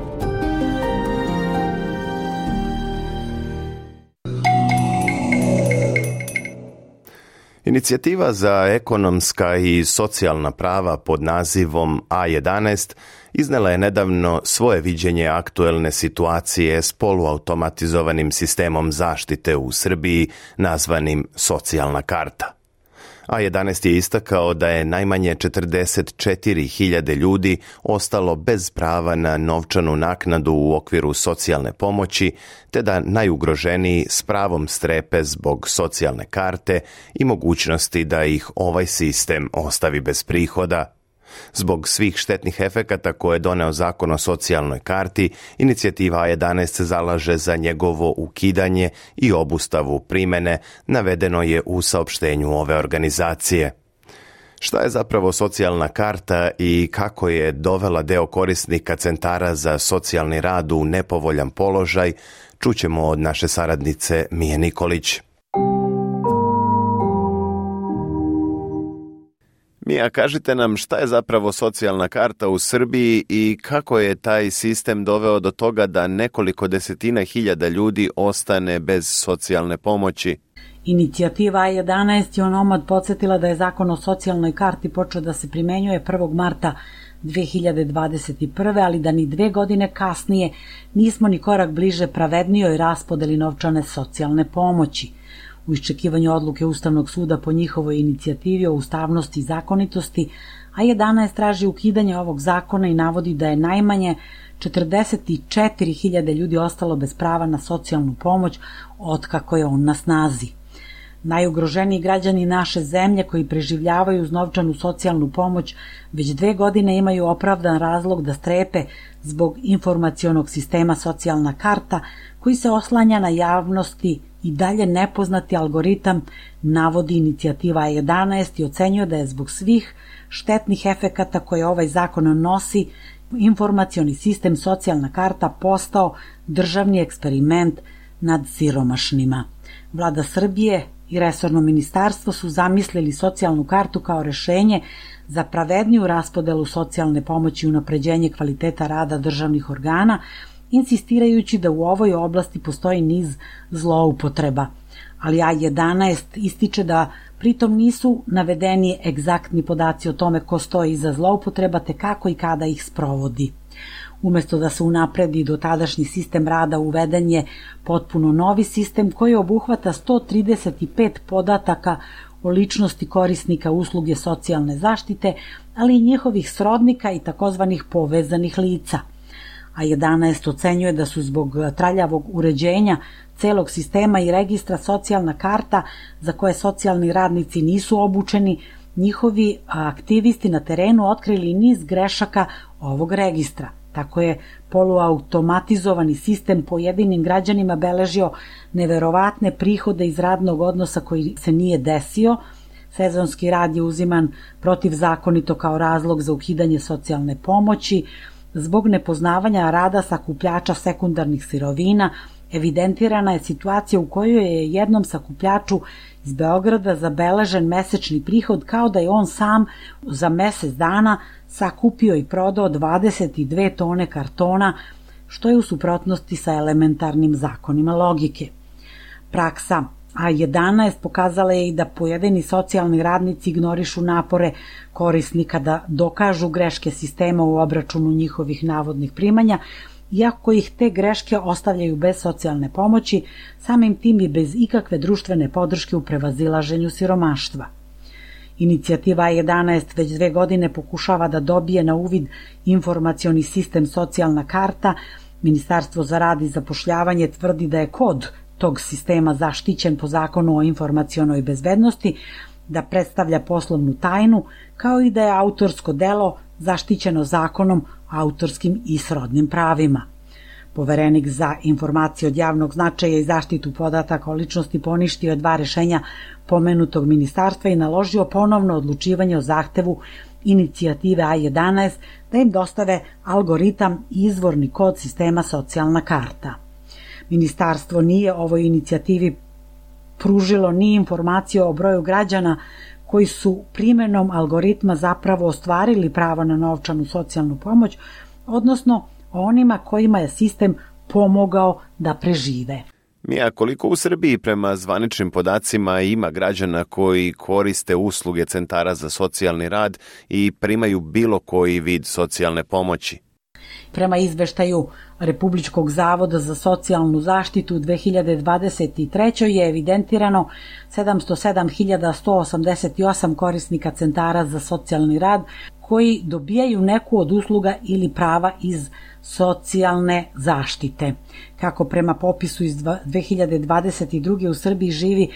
[SPEAKER 5] Inicijativa za ekonomska i socijalna prava pod nazivom A11 iznela je nedavno svoje viđenje aktuelne situacije s poluautomatizovanim sistemom zaštite u Srbiji nazvanim Socijalna karta. A11 je istakao da je najmanje 44.000 ljudi ostalo bez prava na novčanu naknadu u okviru socijalne pomoći, te da najugroženiji s pravom strepe zbog socijalne karte i mogućnosti da ih ovaj sistem ostavi bez prihoda. Zbog svih štetnih efekata koje je doneo zakon o socijalnoj karti, inicijativa A11 se zalaže za njegovo ukidanje i obustavu primene, navedeno je u saopštenju ove organizacije. Šta je zapravo socijalna karta i kako je dovela deo korisnika centara za socijalni rad u nepovoljan položaj, čućemo od naše saradnice Mije Nikolić. Mija, kažite nam šta je zapravo socijalna karta u Srbiji i kako je taj sistem doveo do toga da nekoliko desetina hiljada ljudi ostane bez socijalne pomoći?
[SPEAKER 9] Inicijativa A11 je onomad podsjetila da je zakon o socijalnoj karti počeo da se primenjuje 1. marta 2021. ali da ni 2 godine kasnije nismo ni korak bliže pravednijoj raspodeli novčane socijalne pomoći. U iščekivanju odluke Ustavnog suda po njihovoj inicijativi o ustavnosti i zakonitosti, A11 traži ukidanje ovog zakona i navodi da je najmanje 44.000 ljudi ostalo bez prava na socijalnu pomoć otkako je on na snazi. Najugroženiji građani naše zemlje koji preživljavaju uz novčanu socijalnu pomoć već 2 godine imaju opravdan razlog da strepe zbog informacionog sistema socijalna karta koji se oslanja na javnosti i dalje nepoznati algoritam, navodi inicijativa A11 i ocenjuje da je zbog svih štetnih efekata koje ovaj zakon nosi, informacioni sistem socijalna karta postao državni eksperiment nad siromašnima. Vlada Srbije i resorno ministarstvo su zamislili socijalnu kartu kao rešenje za pravedniju raspodelu socijalne pomoći i unapređenje kvaliteta rada državnih organa, insistirajući da u ovoj oblasti postoji niz zloupotreba. Ali A11 ističe da pritom nisu navedeni egzaktni podaci o tome ko stoji iza zloupotreba te kako i kada ih sprovodi. Umesto da se unapredi dotadašnji sistem rada, uveden je potpuno novi sistem koji obuhvata 135 podataka o ličnosti korisnika usluge socijalne zaštite, ali i njihovih srodnika i takozvanih povezanih lica. A11 ocenjuje da su zbog traljavog uređenja celog sistema i registra socijalna karta za koje socijalni radnici nisu obučeni, njihovi aktivisti na terenu otkrili niz grešaka ovog registra. Tako je poluautomatizovani sistem pojedinim građanima beležio neverovatne prihode iz radnog odnosa koji se nije desio. Sezonski rad je uziman protivzakonito kao razlog za ukidanje socijalne pomoći. zbog nepoznavanja rada sakupljača sekundarnih sirovina, evidentirana je situacija u kojoj je jednom sakupljaču iz Beograda zabeležen mesečni prihod kao da je on sam za mesec dana sakupio i prodao 22 tone kartona, što je u suprotnosti sa elementarnim zakonima logike. Praksa A11 pokazala je i da pojedini socijalni radnici ignorišu napore korisnika da dokažu greške sistema u obračunu njihovih navodnih primanja, iako ih te greške ostavljaju bez socijalne pomoći, samim tim i bez ikakve društvene podrške u prevazilaženju siromaštva. Inicijativa A11 već 2 godine pokušava da dobije na uvid informacioni sistem socijalna karta. Ministarstvo za rad i zapošljavanje tvrdi da je kod tog sistema zaštićen po zakonu o informacionoj bezbednosti, da predstavlja poslovnu tajnu, kao i da je autorsko delo zaštićeno zakonom o autorskim i srodnim pravima. Poverenik za informacije od javnog značaja i zaštitu podataka o ličnosti poništio je 2 rešenja pomenutog ministarstva i naložio ponovno odlučivanje o zahtevu inicijative A11 da im dostave algoritam i izvorni kod sistema socijalna karta. Ministarstvo nije ovoj inicijativi pružilo ni informacije o broju građana koji su primenom algoritma zapravo ostvarili pravo na novčanu socijalnu pomoć, odnosno onima kojima je sistem pomogao da prežive.
[SPEAKER 5] Mija, koliko u Srbiji prema zvaničnim podacima ima građana koji koriste usluge centara za socijalni rad i primaju bilo koji vid socijalne pomoći?
[SPEAKER 9] Prema izveštaju Republičkog zavoda za socijalnu zaštitu u 2023. je evidentirano 707.188 korisnika centara za socijalni rad koji dobijaju neku od usluga ili prava iz socijalne zaštite. Kako prema popisu iz 2022. u Srbiji živi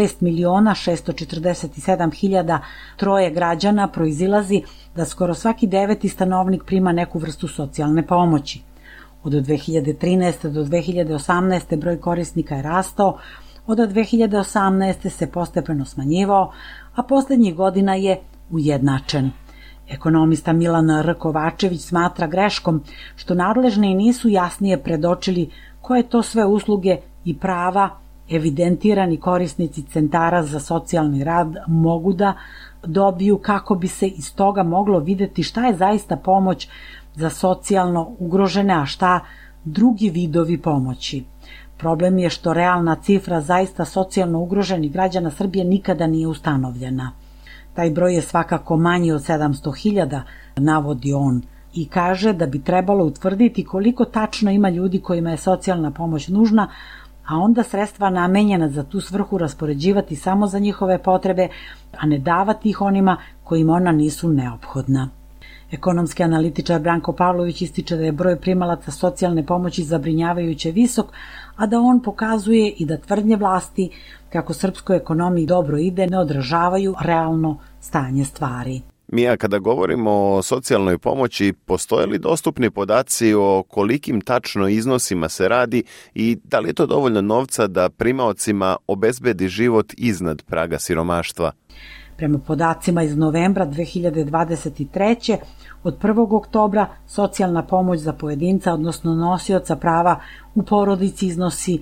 [SPEAKER 9] 6.647.000 troje građana, proizilazi da skoro svaki 9. stanovnik prima neku vrstu socijalne pomoći. Od 2013. do 2018. broj korisnika je rastao, od 2018. se postepeno smanjivao, a poslednjih godina je ujednačen. Ekonomista Milan R. Kovačević smatra greškom što nadležni nisu jasnije predočili koje to sve usluge i prava evidentirani korisnici centara za socijalni rad mogu da dobiju, kako bi se iz toga moglo videti šta je zaista pomoć za socijalno ugrožene, a šta drugi vidovi pomoći. Problem je što realna cifra zaista socijalno ugroženih građana Srbije nikada nije ustanovljena. Taj broj je svakako manji od 700.000, navodi on, i kaže da bi trebalo utvrditi koliko tačno ima ljudi kojima je socijalna pomoć nužna, a onda sredstva namenjena za tu svrhu raspoređivati samo za njihove potrebe, a ne davati ih onima kojima ona nisu neophodna. Ekonomski analitičar Branko Pavlović ističe da je broj primalaca socijalne pomoći zabrinjavajuće visok, a da on pokazuje i da tvrdnje vlasti kako srpskoj ekonomiji dobro ide ne odražavaju realno stanje stvari.
[SPEAKER 5] Mija, kada govorimo o socijalnoj pomoći, postoje li dostupni podaci o kolikim tačno iznosima se radi i da li je to dovoljno novca da primaocima obezbedi život iznad praga siromaštva?
[SPEAKER 9] Prema podacima iz novembra 2023. od 1. oktobra socijalna pomoć za pojedinca, odnosno nosioca prava u porodici, iznosi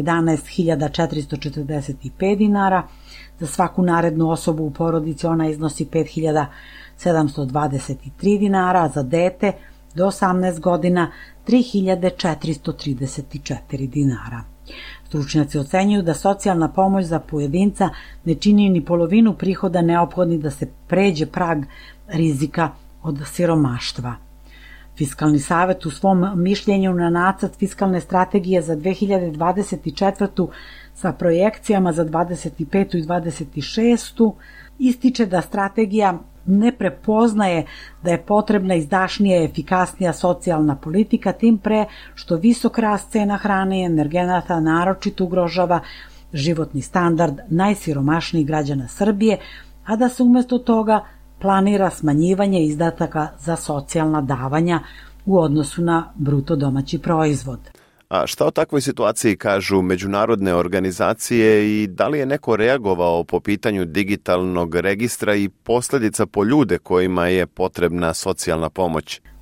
[SPEAKER 9] 11.445 dinara, za svaku narednu osobu u porodici ona iznosi 5.723 dinara, a za dete do 18 godina 3.434 dinara. Stručnjaci ocenjuju da socijalna pomoć za pojedinca ne čini ni polovinu prihoda neophodni da se pređe prag rizika od siromaštva. Fiskalni savet u svom mišljenju na nacrt fiskalne strategije za 2024. sa projekcijama za 25. i 26. ističe da strategija ne prepoznaje da je potrebna izdašnija i efikasnija socijalna politika, tim pre što visok rast cena hrane i energenata naročito ugrožava životni standard najsiromašnijih građana Srbije, a da se umesto toga planira smanjivanje izdataka za socijalna davanja u odnosu na bruto domaći proizvod.
[SPEAKER 5] A šta o takvoj situaciji kažu međunarodne organizacije i da li je neko reagovao po pitanju digitalnog registra i posljedica po ljude kojima je potrebna socijalna pomoć?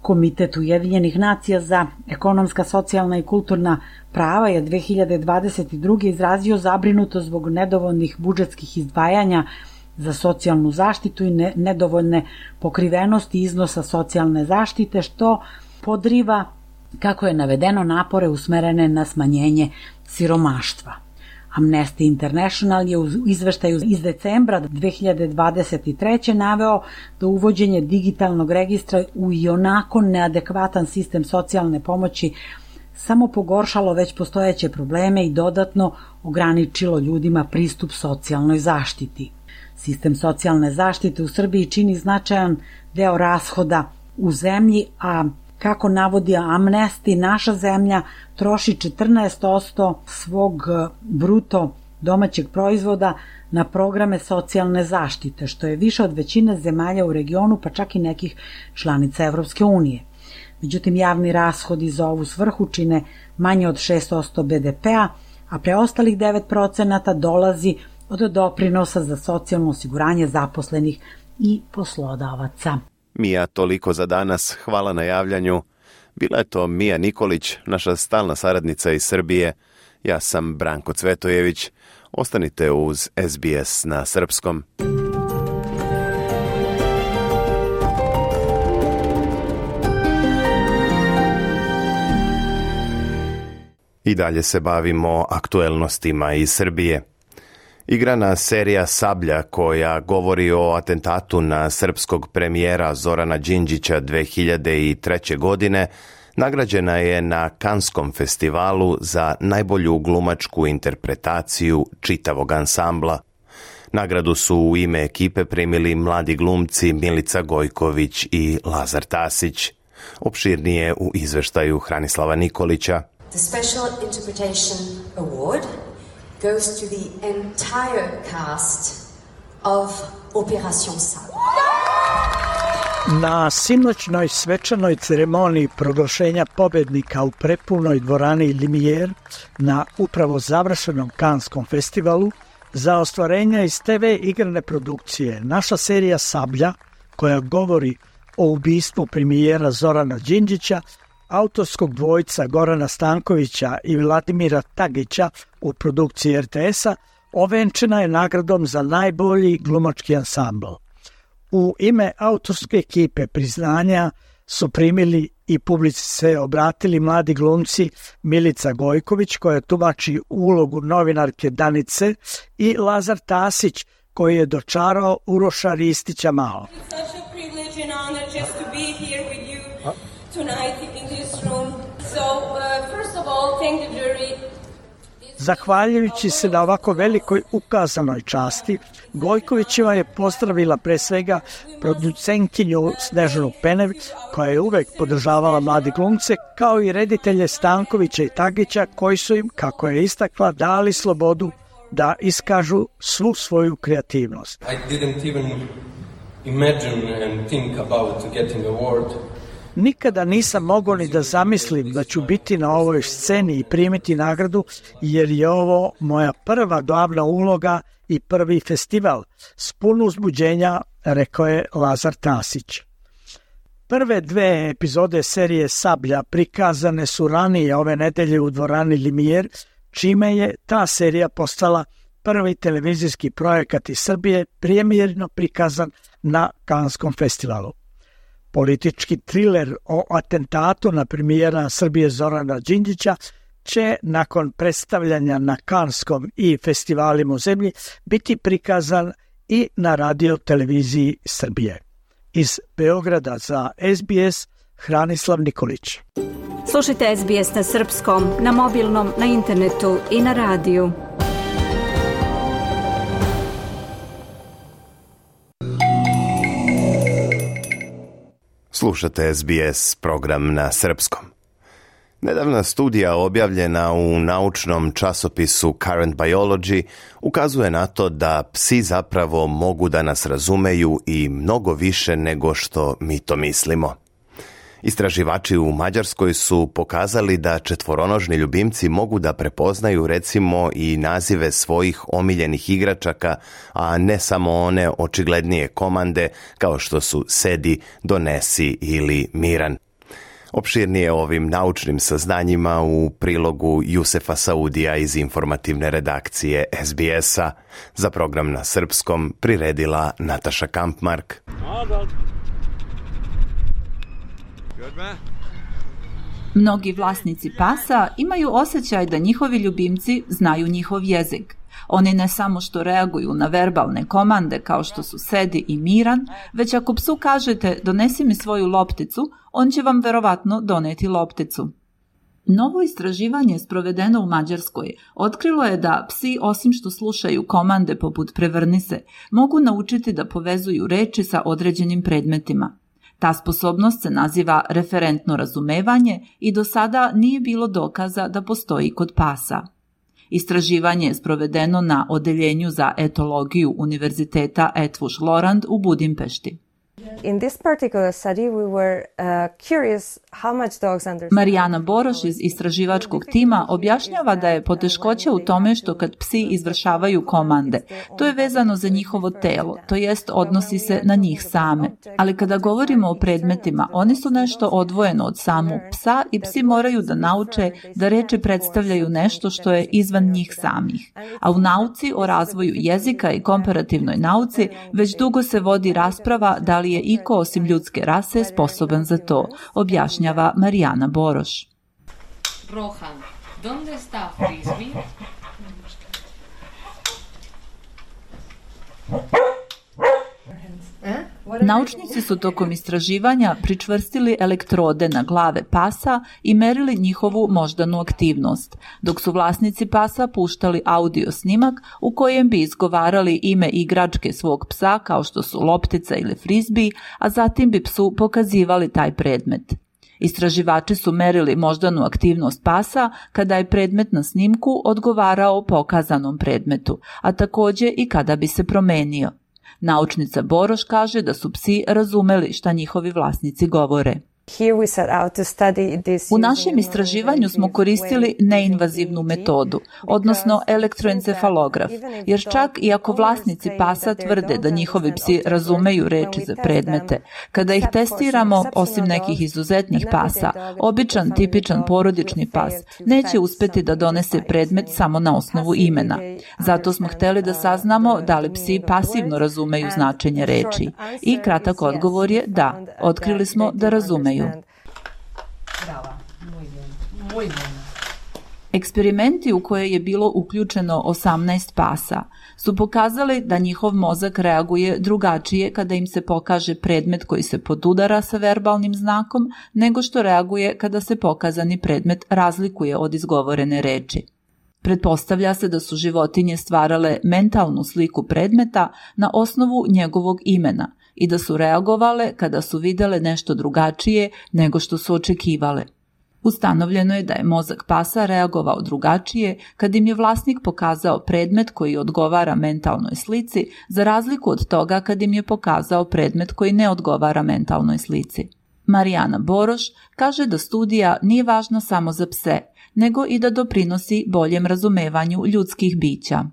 [SPEAKER 9] Komitet Ujedinjenih nacija za ekonomska, socijalna i kulturna prava je 2022. izrazio zabrinutost zbog nedovoljnih budžetskih izdvajanja za socijalnu zaštitu i nedovoljne pokrivenosti iznosa socijalne zaštite, što podriva, kako je navedeno, napore usmerene na smanjenje siromaštva. Amnesty International je u izveštaju iz decembra 2023. naveo da uvođenje digitalnog registra u ionako neadekvatan sistem socijalne pomoći samo pogoršalo već postojeće probleme i dodatno ograničilo ljudima pristup socijalnoj zaštiti. Sistem socijalne zaštite u Srbiji čini značajan deo rashoda u zemlji, a kako navodi Amnesty, naša zemlja troši 14% svog bruto domaćeg proizvoda na programe socijalne zaštite, što je više od većine zemalja u regionu, pa čak i nekih članica Evropske unije. Međutim, javni rashodi za ovu svrhu čine manje od 6% BDP-a, a preostalih 9% dolazi od doprinosa za socijalno osiguranje zaposlenih i poslodavaca.
[SPEAKER 5] Mija, toliko za danas. Hvala na javljanju. Bila je to Mija Nikolić, naša stalna saradnica iz Srbije. Ja sam Branko Cvetojević. Ostanite uz SBS na srpskom. I dalje se bavimo aktuelnostima iz Srbije. Igrana serija Sablja, koja govori o atentatu na srpskog premijera Zorana Đinđića 2003. godine, nagrađena je na Kanskom festivalu za najbolju glumačku interpretaciju čitavog ansambla. Nagradu su u ime ekipe primili mladi glumci Milica Gojković i Lazar Tasić. Opširnije u izveštaju Hranislava Nikolića.
[SPEAKER 10] The Special Interpretation Award goes to the entire cast of Opération Sable.
[SPEAKER 11] Na sinoćnoj svečanoj ceremoniji proglašenja pobednika u prepunoj dvorani Lumière na upravo završenom Kanskom festivalu za ostvarenja iz TV igrane produkcije naša serija Sablja, koja govori o ubistvu premijera Zorana Đinđića, autorskog dvojca Gorana Stankovića i Vladimira Tagića u produkciji RTS-a, ovenčena je nagradom za najbolji glumački ansambl. U ime autorske ekipe priznanja su primili i publici se obratili mladi glumci Milica Gojković, koja tumači ulogu novinarke Danice, i Lazar Tasić, koji je dočarao Uroša Ristića Mao. Zahvaljujući se na ovako velikoj ukazanoj časti, Gojkovićeva je pozdravila pre svega producentkinju Snežanu Penev, koja je uvek podržavala mladi glumce, kao i reditelje Stankovića i Tagića, koji su im, kako je istakla, dali slobodu da iskažu svu svoju kreativnost.
[SPEAKER 12] I didn't even imagine and think about getting award.
[SPEAKER 11] Nikada nisam mogao ni da zamislim da ću biti na ovoj sceni i primiti nagradu, jer je ovo moja prva glavna uloga i prvi festival. S puno uzbuđenja, rekao je Lazar Tasić. Prve dve epizode serije Sablja prikazane su ranije ove nedelje u dvorani Lumière, čime je ta serija postala prvi televizijski projekat iz Srbije premijerno prikazan na Kanskom festivalu. Politički triler o atentatu na premijera Srbije Zorana Đinđića će nakon predstavljanja na Kanskom i festivalima u zemlji biti prikazan i na radio televiziji Srbije. Iz Beograda za SBS, Hranislav Nikolić.
[SPEAKER 13] Slušajte SBS na srpskom, na mobilnom, na internetu i na radiju.
[SPEAKER 5] Slušate SBS program na srpskom. Nedavna studija objavljena u naučnom časopisu Current Biology ukazuje na to da psi zapravo mogu da nas razumeju i mnogo više nego što mi to mislimo. Istraživači u Mađarskoj su pokazali da četvoronožni ljubimci mogu da prepoznaju recimo i nazive svojih omiljenih igračaka, a ne samo one očiglednije komande kao što su sedi, donesi ili miran. Opširnije o ovim naučnim saznanjima u prilogu Jusefa Saudija iz informativne redakcije SBS-a. Za program na srpskom priredila Nataša Kampmark.
[SPEAKER 14] Mnogi vlasnici pasa imaju osjećaj da njihovi ljubimci znaju njihov jezik. Oni ne samo što reaguju na verbalne komande kao što su sedi i miran, već ako psu kažete donesi mi svoju lopticu, on će vam verovatno doneti lopticu. Novo istraživanje sprovedeno u Mađarskoj otkrilo je da psi, osim što slušaju komande poput prevrni se, mogu naučiti da povezuju reči sa određenim predmetima. Ta sposobnost se naziva referentno razumevanje i do sada nije bilo dokaza da postoji kod pasa. Istraživanje je sprovedeno na Odeljenju za etologiju Univerziteta Eötvös Loránd u Budimpešti.
[SPEAKER 15] In this particular study we were curious how much dogs understand.
[SPEAKER 14] Marijana Boroš iz istraživačkog tima objašnjava da je poteškoća u tome što kad psi izvršavaju komande, to je vezano za njihovo telo, to jest odnosi se na njih same. Ali kada govorimo o predmetima, oni su nešto odvojeno od samog psa i psi moraju da nauče da reči predstavljaju nešto što je izvan njih samih. A u nauci o razvoju jezika i komparativnoj nauci već dugo se vodi rasprava da li je iko osim ljudske rase sposoban za to, objašnjava Marijana Boroš.
[SPEAKER 16] Rohan, donde está Frisbee?
[SPEAKER 14] Naučnici su tokom istraživanja pričvrstili elektrode na glave pasa i merili njihovu moždanu aktivnost, dok su vlasnici pasa puštali audio snimak u kojem bi izgovarali ime igračke svog psa kao što su loptica ili frisbee, a zatim bi psu pokazivali taj predmet. Istraživači su merili moždanu aktivnost pasa kada je predmet na snimku odgovarao pokazanom predmetu, a također i kada bi se promenio. Naučnica Boroš kaže da su psi razumeli šta njihovi vlasnici govore. U našem istraživanju smo koristili neinvazivnu metodu, odnosno elektroencefalograf, jer čak i ako vlasnici pasa tvrde da njihovi psi razumeju reči za predmete, kada ih testiramo, osim nekih izuzetnih pasa, običan, tipičan porodični pas neće uspeti da donese predmet samo na osnovu imena. Zato smo hteli da saznamo da li psi pasivno razumeju značenje reči. I kratak odgovor je da, otkrili smo da razumeju. Eksperimenti u koje je bilo uključeno 18 pasa su pokazali da njihov mozak reaguje drugačije kada im se pokaže predmet koji se podudara sa verbalnim znakom nego što reaguje kada se pokazani predmet razlikuje od izgovorene reči. Pretpostavlja se da su životinje stvarale mentalnu sliku predmeta na osnovu njegovog imena i da su reagovale kada su vidjele nešto drugačije nego što su očekivale. Ustanovljeno je da je mozak pasa reagovao drugačije kad im je vlasnik pokazao predmet koji odgovara mentalnoj slici, za razliku od toga kad im je pokazao predmet koji ne odgovara mentalnoj slici. Marijana Boroš kaže da studija nije važna samo za pse, nego i da doprinosi boljem razumevanju ljudskih bića.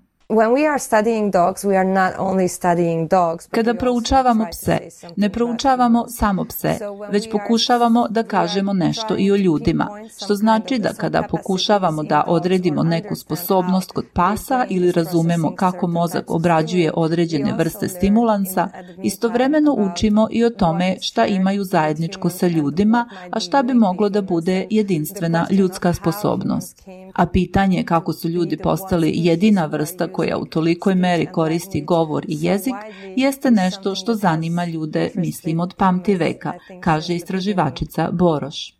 [SPEAKER 14] Kada proučavamo pse, ne proučavamo samo pse, već pokušavamo da kažemo nešto i o ljudima, što znači da kada pokušavamo da odredimo neku sposobnost kod pasa ili razumemo kako mozak obrađuje određene vrste stimulansa, istovremeno učimo i o tome šta imaju zajedničko sa ljudima, a šta bi moglo da bude jedinstvena ljudska sposobnost. A pitanje kako su ljudi postali jedina vrsta koja u tolikoj meri koristi govor i jezik jeste nešto što zanima ljude, mislim, od pamti veka, kaže istraživačica Boroš.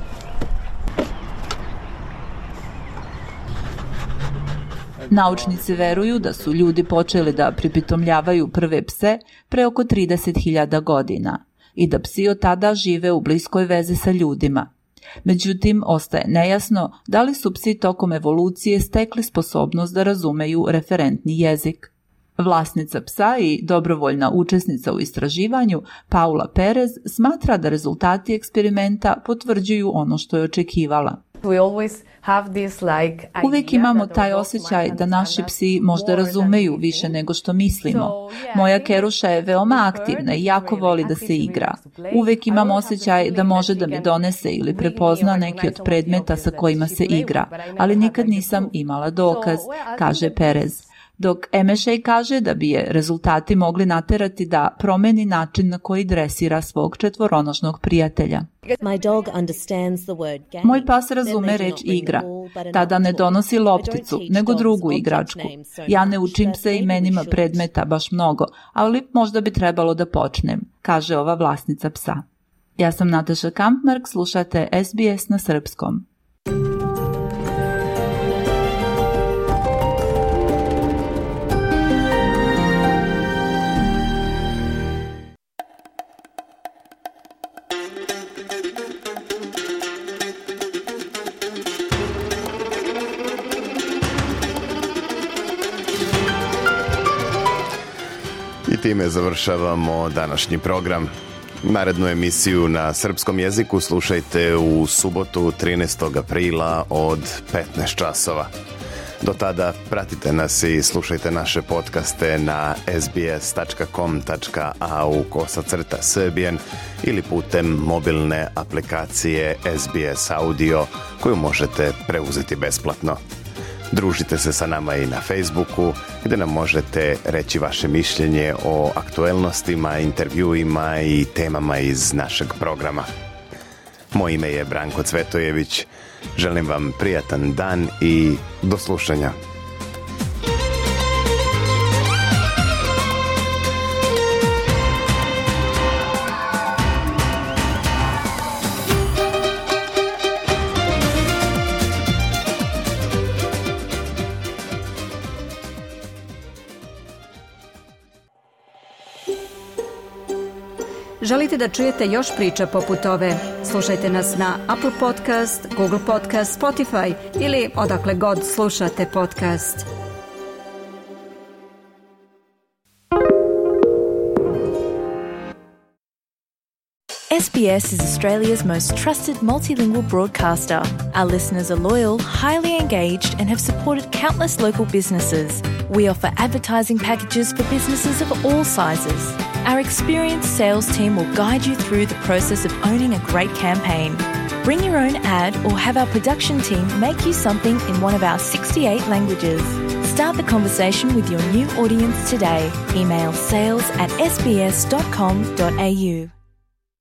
[SPEAKER 14] Naučnici veruju da su ljudi počeli da pripitomljavaju prve pse pre oko 30.000 godina i da psi od tada žive u bliskoj vezi sa ljudima. Međutim, ostaje nejasno da li su psi tokom evolucije stekli sposobnost da razumeju referentni jezik. Vlasnica psa i dobrovoljna učesnica u istraživanju, Paula Perez, smatra da rezultati eksperimenta potvrđuju ono što je očekivala. Uvijek imamo taj osjećaj da naši psi možda razumeju više nego što mislimo. Moja Keruša je veoma aktivna i jako voli da se igra. Uvijek imam osjećaj da može da mi donese ili prepozna neki od predmeta sa kojima se igra, ali nikad nisam imala dokaz, kaže Perez. Dok Emešej kaže da bi je rezultati mogli naterati da promeni način na koji dresira svog četvoronožnog prijatelja. Moj pas razume reč igra. Tada ne donosi lopticu, nego drugu igračku. Ja ne učim se imenima predmeta baš mnogo, ali možda bi trebalo da počnem, kaže ova vlasnica psa. Ja sam Nataša Kampmark, slušate SBS na srpskom.
[SPEAKER 5] I time završavamo današnji program. Narednu emisiju na srpskom jeziku slušajte u subotu 13. aprila od 15 časova. Do tada pratite nas i slušajte naše podcaste na sbs.com.au/Serbian ili putem mobilne aplikacije SBS Audio koju možete preuzeti besplatno. Družite se sa nama i na Facebooku gdje nam možete reći vaše mišljenje o aktuelnostima, intervjuima i temama iz našeg programa. Moje ime je Branko Cvetojević. Želim vam prijatan dan i do slušanja.
[SPEAKER 13] Želite da čujete još priča poput ove? Slušajte nas na Apple Podcast, Google Podcast, Spotify ili odakle god slušate podcast.
[SPEAKER 2] SBS is Australia's most trusted multilingual broadcaster. Our listeners are loyal, highly engaged, and have supported countless local businesses. We offer advertising packages for businesses of all sizes. Our experienced sales team will guide you through the process of owning a great campaign. Bring your own ad or have our production team make you something in one of our 68 languages. Start the conversation with your new audience today. Email sales@sbs.com.au.